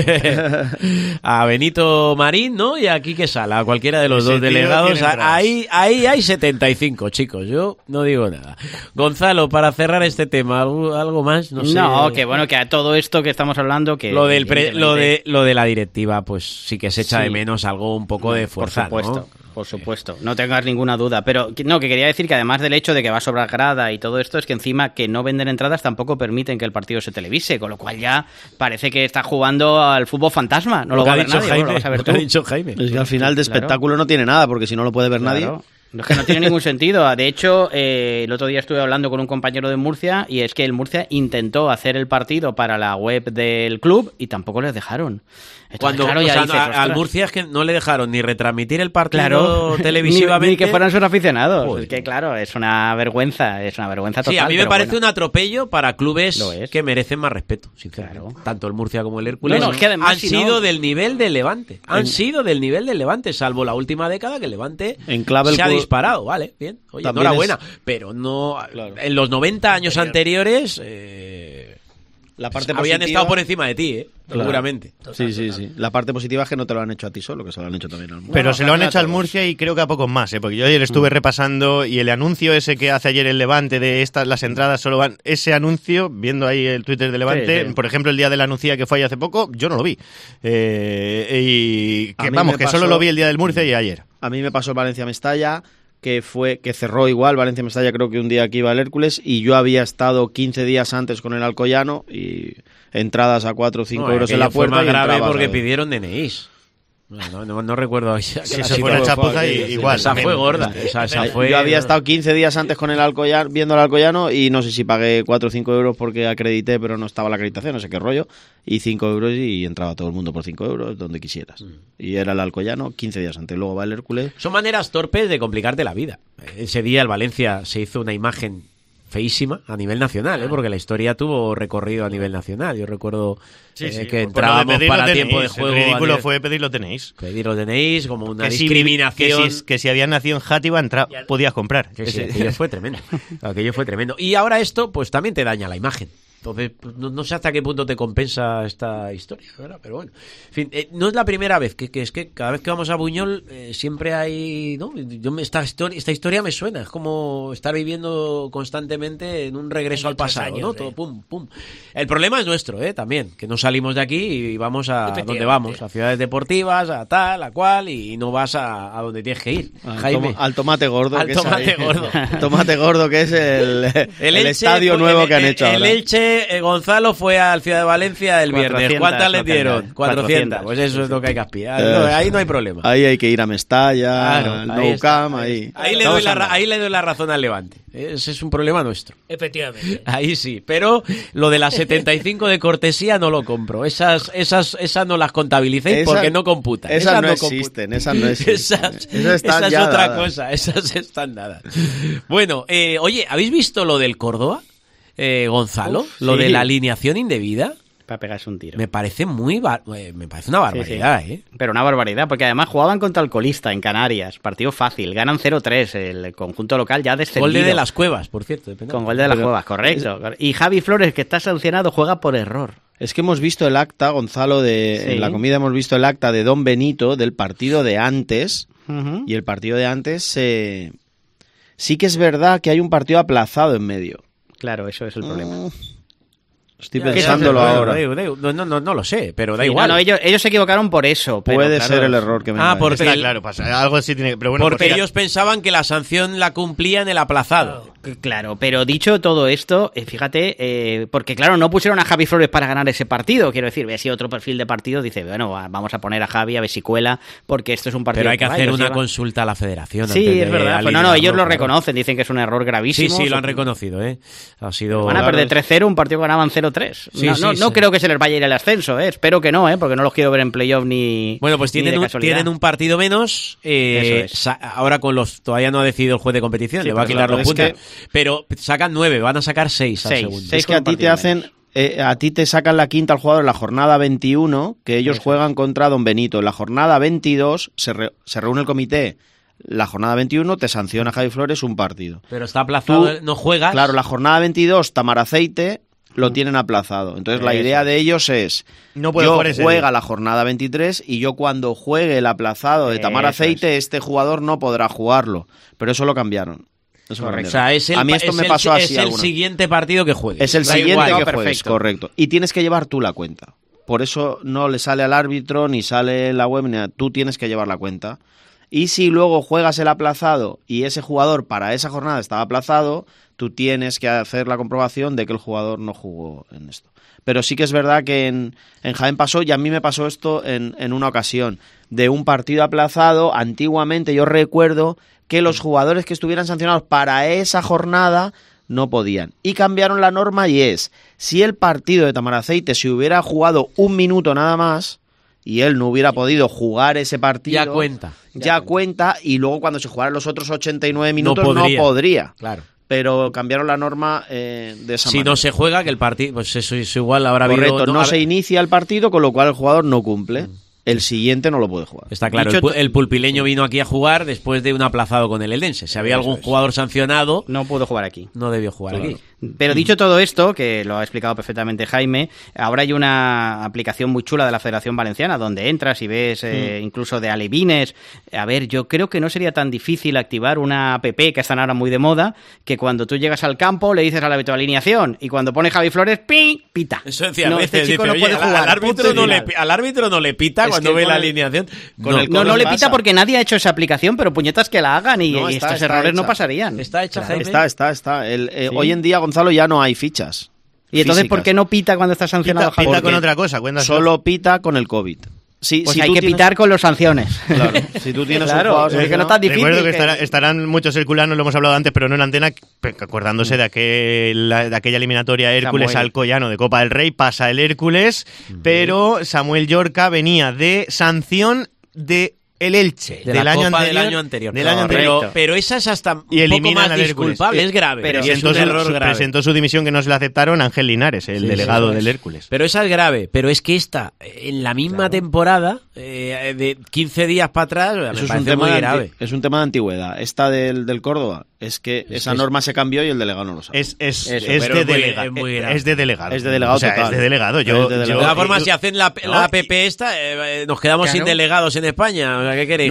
A Benito Marín, ¿no? Y a Quique Sala, a cualquiera de los Ese dos tío delegados. tiene entradas. Ahí hay 75, chicos. Yo no digo nada. Gonzalo, para cerrar este tema, ¿algo más? No sé. No, que bueno, que a todo esto que estamos hablando, que Lo evidentemente- lo de la directiva, pues sí que se echa Sí. de menos algo un poco de fuerza, por supuesto, ¿no? por supuesto, no tengas ninguna duda. Pero no, que quería decir que además del hecho de que va a sobrar grada y todo esto, es que encima que no venden entradas tampoco permiten que el partido se televise, con lo cual ya parece que está jugando al fútbol fantasma. No lo que va a ha ver dicho nadie, Jaime, bueno, lo vas a ver lo que tú. ha dicho Jaime. Es que al final de Claro. espectáculo no tiene nada, porque si no lo puede ver nadie. Claro. Es que no tiene ningún sentido. De hecho, el otro día estuve hablando con un compañero de Murcia y es que el Murcia intentó hacer el partido para la web del club y tampoco les dejaron. Entonces, Cuando claro, o ya sea, dices, al "Ostras". Murcia es que no le dejaron ni retransmitir el partido Claro, televisivamente. ni que fueran sus aficionados. Joder. Es que claro, es una vergüenza total. Sí, a mí me pero parece bueno. un atropello para clubes Lo es. que merecen más respeto, sinceramente. Claro. Tanto el Murcia como el Hércules No, es que además, han si sido no- del nivel del Levante. Han sido del nivel del Levante, salvo la última década que el Levante En clave el se ha club- disparado. Vale, bien. Oye, También enhorabuena. Pero no... Claro. En los 90 años anteriores... La parte habían positiva- estado por encima de ti, Claro. seguramente. Sí, sí, sí. La parte positiva es que no te lo han hecho a ti solo, que se lo han hecho también al mundo. Pero se lo han ojalá hecho al todos. Murcia y creo que a pocos más, porque yo ayer estuve repasando y el anuncio ese que hace ayer el Levante de estas las entradas solo van, ese anuncio, viendo ahí el Twitter de Levante, Sí, sí. por ejemplo el día de la Nucía que fue ahí hace poco, yo no lo vi. Y A que mí vamos, me que pasó- solo lo vi el día del Murcia y ayer. A mí me pasó el Valencia-Mestalla, que cerró igual Valencia-Mestalla, creo que un día aquí iba el Hércules, y yo había estado 15 días antes con el Alcoyano y entradas a 4 o 5 euros en la aquello fue puerta. más y grave entrabas, porque ¿sabes? pidieron DNIs. No recuerdo. Si eso fue una chapuza, igual. Esa fue gorda. Esa fue... Yo había estado 15 días antes con el Alcoyano, viendo el Alcoyano, y no sé si pagué 4 o 5 euros porque acredité, pero no estaba la acreditación, no sé qué rollo, y 5 euros y entraba todo el mundo por 5 euros, donde quisieras. Y era el Alcoyano 15 días antes. Luego va el Hércules. Son maneras torpes de complicarte la vida. Ese día el Valencia se hizo una imagen feísima a nivel nacional, porque la historia tuvo recorrido a nivel nacional. Yo recuerdo que Pues lo de entrábamos pedir para lo tiempo de tenéis, juego. El ridículo a nivel- fue pedir lo tenéis. pedir los DNIs como una Que si- discriminación. que si habías nacido en Játiva, podías comprar. Sí, sí, aquello fue tremendo. Aquello fue tremendo. Y ahora esto, pues también te daña la imagen. Entonces, pues, no sé hasta qué punto te compensa esta historia, ¿verdad? Pero bueno. En fin, no es la primera vez, que es que cada vez que vamos a Buñol siempre hay... ¿no? Esta historia me suena. Es como estar viviendo constantemente en un regreso al pasado, años, ¿no? Todo pum, pum. El problema es nuestro, también. Que no salimos de aquí y vamos a Efectivamente. donde vamos. A ciudades deportivas, a tal, a cual, y no vas a donde tienes que ir. Jaime. Al tomate gordo. Al que es tomate ahí. gordo. Tomate gordo, que es el Elche, estadio pues, nuevo que han hecho el ahora. Elche, Gonzalo fue al Ciudad de Valencia el viernes. 400 ¿Cuántas le localidades. dieron? 400. 400. Pues eso es lo que hay que aspirar. Ahí no hay problema. Ahí hay que ir a Mestalla, Claro, al ahí Nou está, Camp, ahí. Ahí le doy la razón al Levante. Ese es un problema nuestro. Efectivamente. Ahí sí, pero lo de las 75 de cortesía no lo compro. Esas no las contabilicéis Esa- porque no computan. esas no computan. existen, esas no existen. Esas están es ya otra dadas. cosa, esas están dadas. Bueno, oye, ¿habéis visto lo del Córdoba, Gonzalo? Lo sí. de la alineación indebida. Para pegarse un tiro. Me parece me parece una barbaridad, sí. Pero una barbaridad, porque además jugaban contra el colista en Canarias, partido fácil, ganan 0-3, el conjunto local ya descendido. Gol de las Cuevas, por cierto. Con gol de las Cuevas, correcto. Y Javi Flores, que está sancionado, juega por error. Es que hemos visto el acta, Gonzalo, en la comida hemos visto el acta de Don Benito del partido de antes, y el partido de antes sí que es verdad que hay un partido aplazado en medio. Claro, eso es el problema. Estoy pensándolo ahora. No lo sé, pero da igual. No, ellos se equivocaron por eso. Pero puede claro, ser el error que me porque está claro, pasa, algo así tiene que... Pero bueno, porque ellos pensaban que la sanción la cumplía en el aplazado. Claro, pero dicho todo esto, fíjate, porque claro, no pusieron a Javi Flores para ganar ese partido, quiero decir, si otro perfil de partido dice, bueno, vamos a poner a Javi a ver si cuela, porque esto es un partido... Pero hay que hacer una consulta a la federación. Sí, es verdad, pues no, ellos lo reconocen, dicen que es un error gravísimo. Sí, lo han reconocido, Ha sido... Van a perder 3-0, un partido que ganaban 0-3. No creo que se les vaya a ir el ascenso, espero que no, porque no los quiero ver en playoff ni... Bueno, pues tienen un partido menos, ahora ahora no ha decidido el juez de competición, le va a quitar los puntos. Pero sacan 9, van a sacar 6 al segundo. Es que a ti te hacen... a ti te sacan la quinta al jugador en la jornada 21, que ellos juegan contra Don Benito. En la jornada 22 se reúne el comité. La jornada 21 te sanciona Javi Flores un partido. Pero está aplazado, no juegas. Claro, la jornada 22, Tamaraceite lo tienen aplazado. Entonces la idea de ellos es, juega la jornada 23 y yo cuando juegue el aplazado de Tamaraceite, este jugador no podrá jugarlo. Pero eso lo cambiaron. Correcto. O sea, a mí esto me pasó así. Es el siguiente partido que juegues. Es el siguiente que juegues, correcto. Y tienes que llevar tú la cuenta. Por eso no le sale al árbitro, ni sale en la web, ni tú tienes que llevar la cuenta. Y si luego juegas el aplazado y ese jugador para esa jornada estaba aplazado, tú tienes que hacer la comprobación de que el jugador no jugó en esto. Pero sí que es verdad que en Jaén pasó, y a mí me pasó esto en una ocasión, de un partido aplazado. Antiguamente yo recuerdo que los jugadores que estuvieran sancionados para esa jornada no podían. Y cambiaron la norma y es, si el partido de Tamaraceite se hubiera jugado un minuto nada más y él no hubiera podido jugar ese partido... Ya cuenta, y luego cuando se jugaran los otros 89 minutos no podría. Claro. Pero cambiaron la norma de esa manera. Si no se juega, que el partido... Pues eso es igual, habrá habido... Correcto, no se inicia el partido, con lo cual el jugador no cumple. El siguiente no lo puede jugar. Está claro, el pulpileño vino aquí a jugar después de un aplazado con el Eldense. Si había algún jugador sancionado... No pudo jugar aquí. No debió jugar aquí. Pero dicho todo esto, que lo ha explicado perfectamente Jaime, ahora hay una aplicación muy chula de la Federación Valenciana donde entras y ves incluso de alevines. A ver, yo creo que no sería tan difícil activar una app que están ahora muy de moda, que cuando tú llegas al campo le dices al árbitro alineación y cuando pone Javi Flores, ¡pi! Pita. Eso decía, no, este chico no puede jugar. Al árbitro no le pita cuando ve la alineación. No le pita porque nadie ha hecho esa aplicación, pero puñetas que la hagan y estos errores no pasarían. Está hecha, Jaime. Está. Hoy en día, Gonzalo, ya no hay fichas. ¿Y entonces físicas. por qué no pita cuando está sancionado? Pita con otra cosa. Solo pita con el COVID. Pues hay que pitar con las sanciones. Claro, si tú tienes un jugador es que no es tan difícil. Recuerdo que estarán muchos herculanos, lo hemos hablado antes, pero no en antena, acordándose de aquella eliminatoria Hércules Alcoyano de Copa del Rey. Pasa el Hércules, pero Samuel Llorca venía de sanción de el Elche del año anterior. Pero esa es hasta y un poco más disculpable, es grave. Pero es un error grave. Presentó su dimisión, que no se la aceptaron, Ángel Linares, el delegado del Hércules. Pero esa es grave, pero es que esta, en la misma temporada, de 15 días para atrás, eso me parece muy grave. Es un tema de antigüedad. Esta del Córdoba, es que esa norma se cambió y el delegado no lo sabe. Es de delegado. Es de delegado, o sea, total. Es de delegado. De todas formas, si hacen la app esta, nos quedamos sin delegados en España. ¿Qué queréis?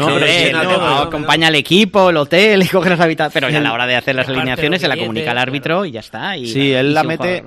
Acompaña al equipo, el hotel y coge las habitaciones. Pero ya a la hora de hacer las alineaciones se la comunica al árbitro y ya está. Él la mete.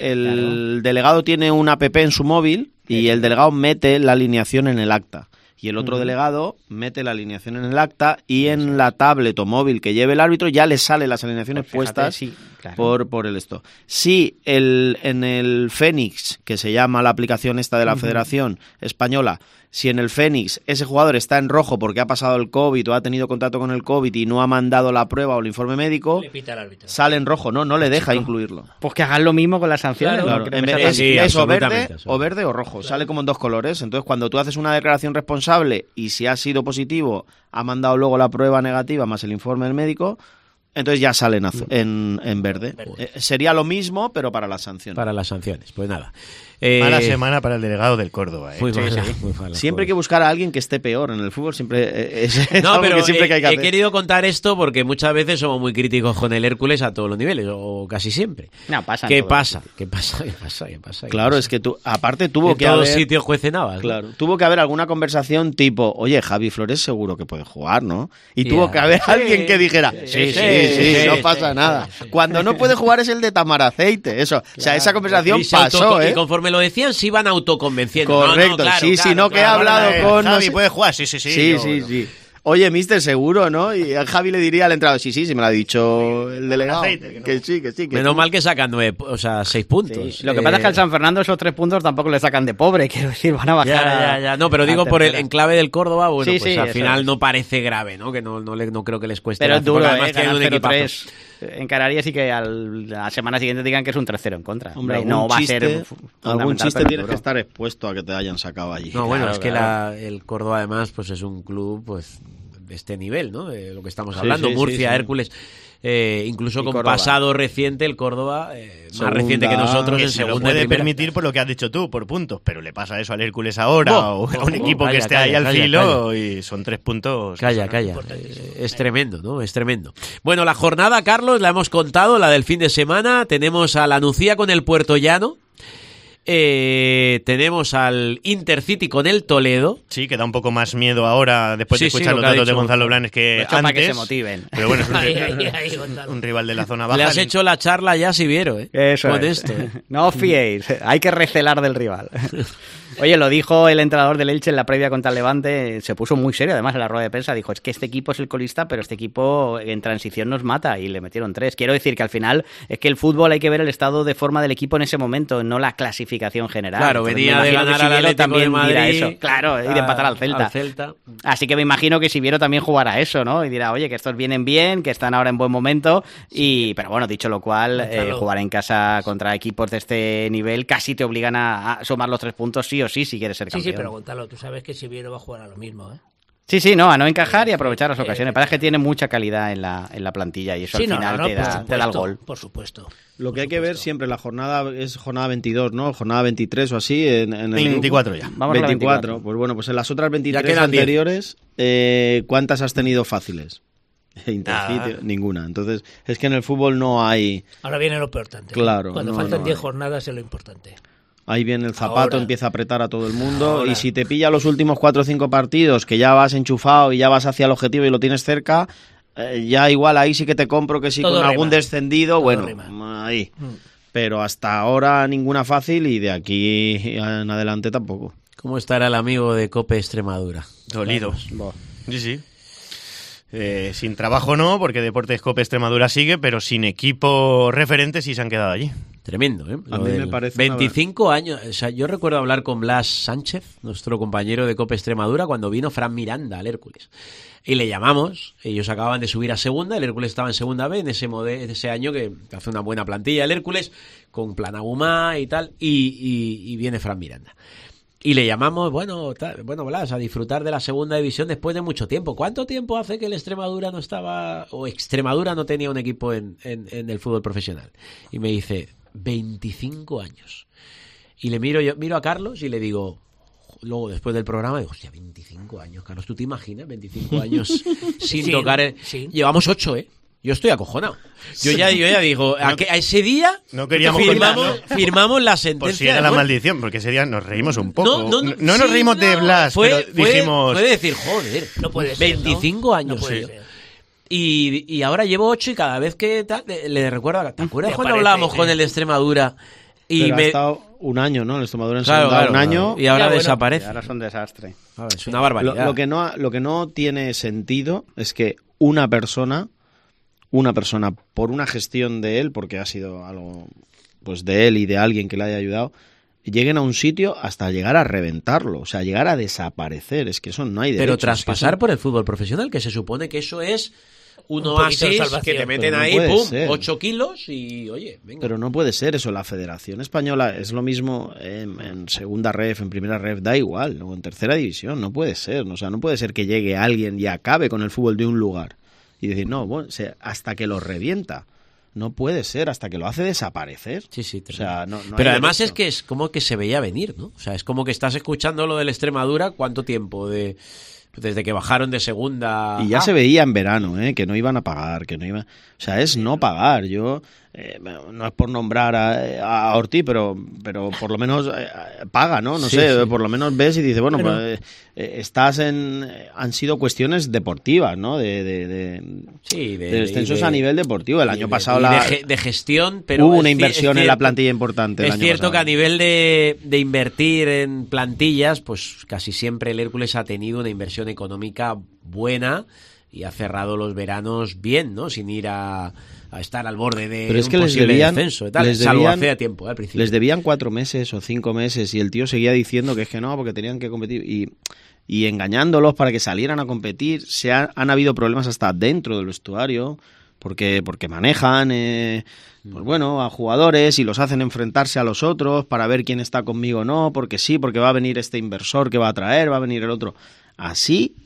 El delegado tiene una app en su móvil y el delegado mete la alineación en el acta. Y el otro delegado mete la alineación en el acta y en la tablet o móvil que lleve el árbitro ya le salen las alineaciones puestas por el esto. Si en el Fénix, que se llama la aplicación esta de la Federación Española, si en el Fénix ese jugador está en rojo porque ha pasado el COVID o ha tenido contacto con el COVID y no ha mandado la prueba o el informe médico, le pita al árbitro. Sale en rojo, no le deja incluirlo. Pues que hagan lo mismo con las sanciones. Claro. Es o verde o rojo. Claro. Sale como en dos colores. Entonces, cuando tú haces una declaración responsable y si ha sido positivo, ha mandado luego la prueba negativa más el informe del médico, entonces ya salen en verde. Sería lo mismo, pero para las sanciones. Para las sanciones, pues nada. Mala semana para el delegado del Córdoba. Muy mala, Siempre hay que buscar a alguien que esté peor en el fútbol, siempre es no, algo pero que siempre que hay que hacer. he querido contar esto porque muchas veces somos muy críticos con el Hércules a todos los niveles, o casi siempre. No, pasa. ¿Qué pasa? Claro, es que aparte tuvo en que todos haber... sitios cuecen habas, ¿no? Claro, tuvo que haber alguna conversación tipo, oye, Javi Flores seguro que puede jugar, ¿no? Y tuvo que haber alguien que dijera, sí, no pasa nada. Cuando no puede jugar es el de Tamaraceite, eso. O sea, esa conversación pasó, Y conforme lo decían, se iban autoconvenciendo. Correcto, Claro, que he hablado con... Javi, ¿puede jugar? Sí. Sí. Oye, mister, seguro, ¿no? Y a Javi le diría al entrenador, sí, me lo ha dicho el delegado. Que sí. Menos mal que sacan 6 puntos. Sí. Lo que pasa es que al San Fernando esos 3 puntos tampoco le sacan de pobre, quiero decir, van a bajar. Ya. No, pero digo por el enclave del Córdoba, bueno, sí, pues al final es. No parece grave, ¿no? Que no creo que les cueste. Pero es duro, además ganar un 0-3 en Canarias y que a la semana siguiente digan que es un 3-0 en contra. Hombre, no va a ser algún chiste tienes que estar expuesto a que te hayan sacado allí. No, bueno, es que el Córdoba además pues es un club pues de este nivel, ¿no? De lo que estamos hablando, Murcia, Hércules, incluso con Córdoba. Pasado reciente, el Córdoba, más reciente que nosotros en se lo segunda y puede primera. permitir por lo que has dicho tú, por puntos, pero le pasa eso al Hércules ahora o a un equipo que esté ahí al filo y son 3 puntos. Calla. Es tremendo, ¿no? Es tremendo. Bueno, la jornada, Carlos, la hemos contado, la del fin de semana. Tenemos a la Nucía con el Puertollano. Tenemos al Intercity con el Toledo. Sí, que da un poco más miedo ahora después de escuchar los datos de Gonzalo Blanes que antes. Para que se motiven. Pero bueno, es un rival de la zona baja. Le has hecho la charla ya, Siviero, Eso con es. esto. No os fiéis, hay que recelar del rival. Oye, lo dijo el entrenador del Elche en la previa contra el Levante, se puso muy serio además en la rueda de prensa, dijo, es que este equipo es el colista, pero este equipo en transición nos mata, y le metieron 3. Quiero decir que al final es que el fútbol hay que ver el estado de forma del equipo en ese momento, no la clasificación general. Claro, Entonces, venía de ganar al Atlético también de Madrid, dirá eso. Claro, y de empatar al Celta. Así que me imagino que Siviero también jugará eso, ¿no? Y dirá, oye, que estos vienen bien, que están ahora en buen momento, pero bueno, dicho lo cual, jugar en casa contra equipos de este nivel casi te obligan a sumar los 3 puntos sí o sí si quieres ser campeón. Sí, pero Gonzalo, tú sabes que Siviero va a jugar a lo mismo, ¿eh? Sí, no, a no encajar y aprovechar las ocasiones. Parece que tiene mucha calidad en la plantilla y eso al final te da el gol. Por supuesto. Lo que hay que ver siempre, la jornada es jornada 22, ¿no? Jornada 23 o así. En el 24 ya. Vamos 24. Pues bueno, pues en las otras 23 anteriores, ¿cuántas has tenido fáciles? Intercity, ninguna. Entonces, es que en el fútbol no hay... Ahora viene lo importante. Claro. Cuando faltan 10 jornadas es lo importante. Ahí viene el zapato, empieza a apretar a todo el mundo y si te pilla los últimos 4 o 5 partidos que ya vas enchufado y ya vas hacia el objetivo y lo tienes cerca, ya igual ahí sí que te compro que sí todo con rima. Algún descendido, todo bueno, rima. Ahí. Pero hasta ahora ninguna fácil y de aquí en adelante tampoco. ¿Cómo estará el amigo de Cope Extremadura? Dolido. Sí. Sin trabajo no, porque Deportes Cope Extremadura sigue, pero sin equipo referente sí se han quedado allí. Tremendo, ¿eh? A mí me parece 25 años. O sea, yo recuerdo hablar con Blas Sánchez, nuestro compañero de Cope Extremadura, cuando vino Fran Miranda al Hércules. Y le llamamos, ellos acababan de subir a segunda, el Hércules estaba en segunda B en ese año que hace una buena plantilla el Hércules, con Planagumá y tal, y viene Fran Miranda. Y le llamamos, bueno, Blas, a disfrutar de la segunda división después de mucho tiempo. ¿Cuánto tiempo hace que el Extremadura no estaba, o Extremadura no tenía un equipo en el fútbol profesional? Y me dice, 25 años. Y miro a Carlos y le digo, luego después del programa, digo, hostia, 25 años, Carlos, ¿tú te imaginas 25 años sin tocar? Sí. Llevamos 8, ¿eh? Yo estoy acojonado. Yo ya digo, a ese día no queríamos firmamos la sentencia. Por si era la maldición, porque ese día nos reímos un poco. No nos reímos de Blas, pero dijimos... Puede decir, joder, no puede ser, 25 ¿no? años. No puede ser. Y ahora llevo 8 y cada vez que le recuerdo, ¿te acuerdas cuando hablábamos con el de Extremadura? Y ha estado un año, ¿no? El Extremadura en segunda, un año. Y ahora desaparece. Ahora es un desastre. Es una barbaridad. Lo que no tiene sentido es que una persona por una gestión de él, porque ha sido algo pues de él y de alguien que le haya ayudado, lleguen a un sitio hasta llegar a reventarlo, o sea, llegar a desaparecer. Es que eso no hay derecho. Pero tras pasar por el fútbol profesional, que se supone que eso es un oasis que te meten ahí, pum, 8 kilos y, oye, venga. Pero no puede ser eso. La Federación Española es lo mismo en segunda ref, en primera ref, da igual, o en tercera división, no puede ser. O sea, no puede ser que llegue alguien y acabe con el fútbol de un lugar y decir, no, bueno, hasta que lo revienta. No puede ser, hasta que lo hace desaparecer. Sí, o sea, no pero hay además derecho. es que es como que se veía venir, ¿no? O sea, es como que estás escuchando lo del Extremadura, ¿cuánto tiempo? Desde que bajaron de segunda. Y ya se veía en verano, que no iban a pagar, que no iban... O sea, es no pagar. Yo, no es por nombrar a Ortiz, pero por lo menos paga, ¿no? No sé, sí. Por lo menos ves y dices, bueno, pues, estás en... Han sido cuestiones deportivas, ¿no? De descensos a nivel deportivo. El año pasado de gestión, pero... Hubo una inversión en la plantilla importante. Es cierto que a nivel de invertir en plantillas, pues casi siempre el Hércules ha tenido una inversión económica buena y ha cerrado los veranos bien, ¿no? Sin ir a estar al borde de pero es que un posible descenso, salvo debían, hace tiempo, al principio. Les debían 4 meses o 5 meses y el tío seguía diciendo que es que no, porque tenían que competir y engañándolos para que salieran a competir. Han habido problemas hasta dentro del vestuario porque manejan pues bueno, a jugadores y los hacen enfrentarse a los otros para ver quién está conmigo o no, porque sí, porque va a venir este inversor que va a traer, va a venir el otro. Así,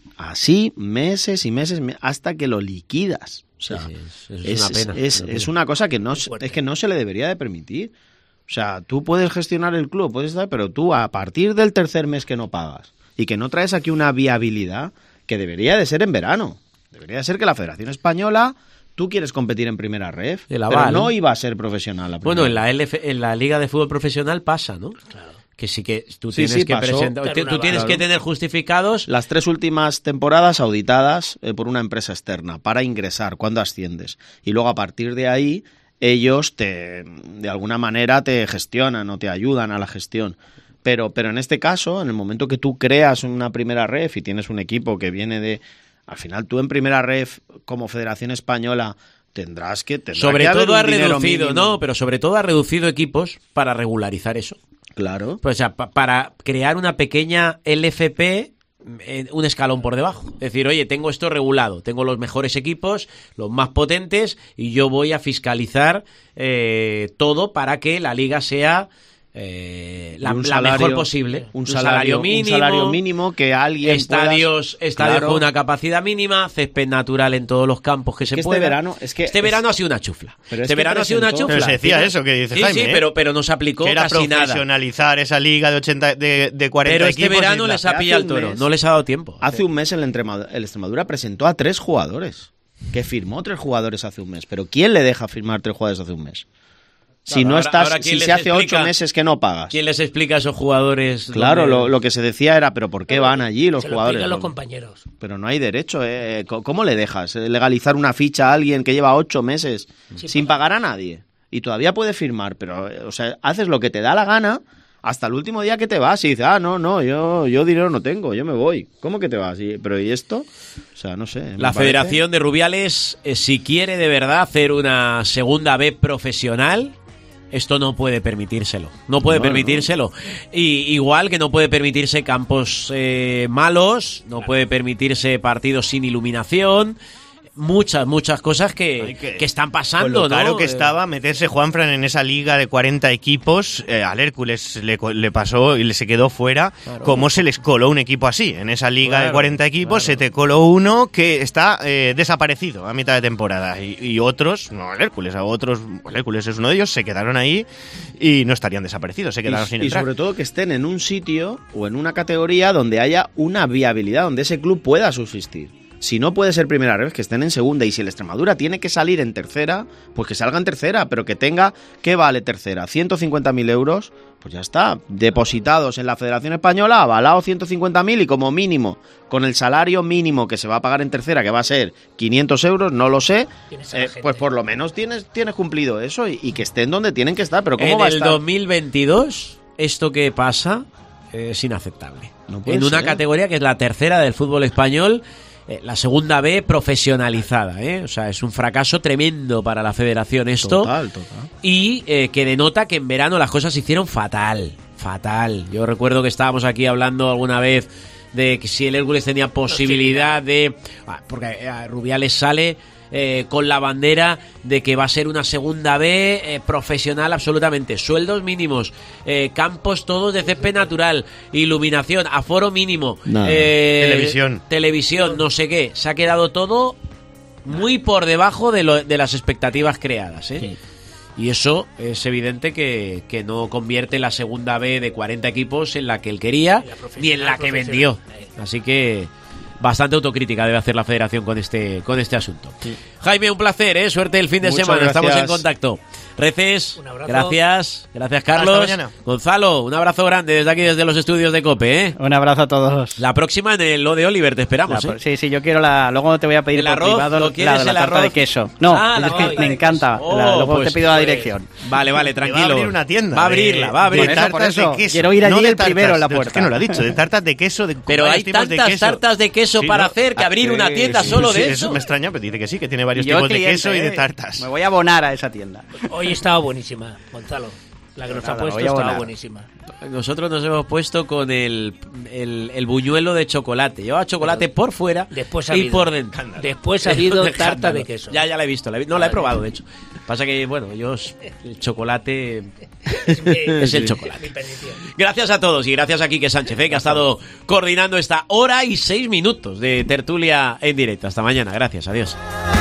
meses y meses, hasta que lo liquidas. O sea, es una pena. Es una cosa que no se le debería de permitir. O sea, tú puedes gestionar el club, pero tú a partir del tercer mes que no pagas y que no traes aquí una viabilidad que debería de ser en verano. Debería de ser que la Federación Española... Tú quieres competir en primera ref, pero no iba a ser profesional. Bueno, en la Liga de Fútbol Profesional pasa, ¿no? Claro. Que sí que tú tienes que presentar, tú tienes que tener justificados. Las 3 últimas temporadas auditadas por una empresa externa para ingresar cuando asciendes. Y luego a partir de ahí ellos de alguna manera te gestionan o te ayudan a la gestión. Pero en este caso, en el momento que tú creas una primera ref y tienes un equipo que viene de... Al final tú en primera ref como Federación Española tendrás que sobre todo ha reducido, no, pero sobre todo ha reducido equipos para regularizar eso. Claro. Pues, o sea, para crear una pequeña LFP un escalón por debajo. Es decir, oye, tengo esto regulado, tengo los mejores equipos, los más potentes y yo voy a fiscalizar todo para que la liga sea la mejor posible. Un salario mínimo que alguien estadios con una capacidad mínima, césped natural en todos los campos que se pueda. Este verano ha sido una chufla. Pero se decía eso que dice Jaime. Sí, pero no se aplicó que era casi nada. Profesionalizar esa liga de 40 pero equipos. Este verano les ha pillado el toro, no les ha dado tiempo. Hace un mes el Extremadura presentó a 3 jugadores, que firmó 3 jugadores hace un mes. Pero ¿quién le deja firmar 3 jugadores hace un mes? Si no estás, si se hace 8 meses que no pagas. ¿Quién les explica a esos jugadores? Claro, lo que se decía era, pero ¿por qué van allí los jugadores? Los compañeros. Pero no hay derecho, ¿Cómo le dejas legalizar una ficha a alguien que lleva 8 meses sin pagar a nadie? Y todavía puede firmar, pero, o sea, haces lo que te da la gana hasta el último día que te vas y dices, no, yo dinero no tengo, yo me voy. ¿Cómo que te vas? Pero ¿y esto? O sea, no sé. La Federación de Rubiales, si quiere de verdad hacer una segunda B profesional... Esto no puede permitírselo. No puede permitírselo. Y igual que no puede permitirse campos malos, no puede permitirse partidos sin iluminación. Muchas cosas que están pasando, con lo claro ¿no? que estaba meterse Juanfran en esa liga de 40 equipos, al Hércules le pasó y se quedó fuera. Claro. ¿Cómo se les coló un equipo así? En esa liga de 40 equipos se te coló uno que está desaparecido a mitad de temporada. Y otros, no el Hércules, el Hércules es uno de ellos, se quedaron ahí y no estarían desaparecidos, se quedaron sin entrar. Y sobre todo que estén en un sitio o en una categoría donde haya una viabilidad, donde ese club pueda subsistir. Si no puede ser primera ref, que estén en segunda. Y si el Extremadura tiene que salir en tercera, pues que salga en tercera. Pero que tenga, ¿qué vale tercera? 150.000 euros, pues ya está. Depositados en la Federación Española, avalado 150.000 y como mínimo, con el salario mínimo que se va a pagar en tercera, que va a ser 500 euros, no lo sé, pues por lo menos tienes cumplido eso y que estén donde tienen que estar. Pero ¿cómo va a estar? En el 2022, esto que pasa es inaceptable. No puede en una ser. Categoría que es la tercera del fútbol español, la segunda B profesionalizada, O sea, es un fracaso tremendo para la federación esto. Total. Y que denota que en verano las cosas se hicieron fatal. Yo recuerdo que estábamos aquí hablando alguna vez de que si el Hércules tenía posibilidad de... Porque Rubiales sale con la bandera de que va a ser una segunda B profesional absolutamente. Sueldos mínimos, campos todos de césped natural, iluminación, aforo mínimo, televisión, no sé qué. Se ha quedado todo muy por debajo de las expectativas creadas, ¿eh? Sí. Y eso es evidente que no convierte la segunda B de 40 equipos en la que él quería ni en la que vendió. Así que bastante autocrítica debe hacer la federación con este asunto. Sí. Jaime, un placer, ¿eh? Suerte el fin de semana. Gracias. Estamos en contacto. Reces, Un abrazo. Gracias Carlos. Hasta mañana. Gonzalo, un abrazo grande desde aquí, desde los estudios de COPE, ¿eh? Un abrazo a todos. La próxima en el Lo de Oliver, te esperamos, ¿eh? Sí, yo quiero luego te voy a pedir ¿El por arroz? privado ¿Lo quieres, la el tarta arroz? de queso. No, Ah, la es que tarta me de encanta. queso. Luego Pues, te pido la dirección. Vale, Va a tranquilo. abrir una tienda. Va a abrirla, va a abrir. Por eso, tartas por eso. de queso. Quiero ir allí No de el primero en la tartas, puerta. Es que no lo ha dicho, de tartas de queso. Pero varios hay tipos de tantas queso. tartas de queso Sí, para ¿no? hacer que abrir una tienda solo de eso. Me extraña, pero dice que sí, que tiene varios Yo tipos de cliente, queso y de tartas. Me voy a abonar a esa tienda. Hoy estaba buenísima, Gonzalo. La que nos ha Nada, puesto voy a estaba volar. buenísima. Nosotros nos hemos puesto con el buñuelo de chocolate. Lleva chocolate por fuera Después ha y habido. por dentro. Después ha habido De tarta escándalo. de queso. Ya la he visto. No la he probado, de hecho. Pasa que, bueno, el chocolate es el chocolate. Mi perdición. Gracias a todos y gracias a Quique Sánchez, que ha estado coordinando esta hora y 6 minutos de tertulia en directo. Hasta mañana. Gracias. Adiós.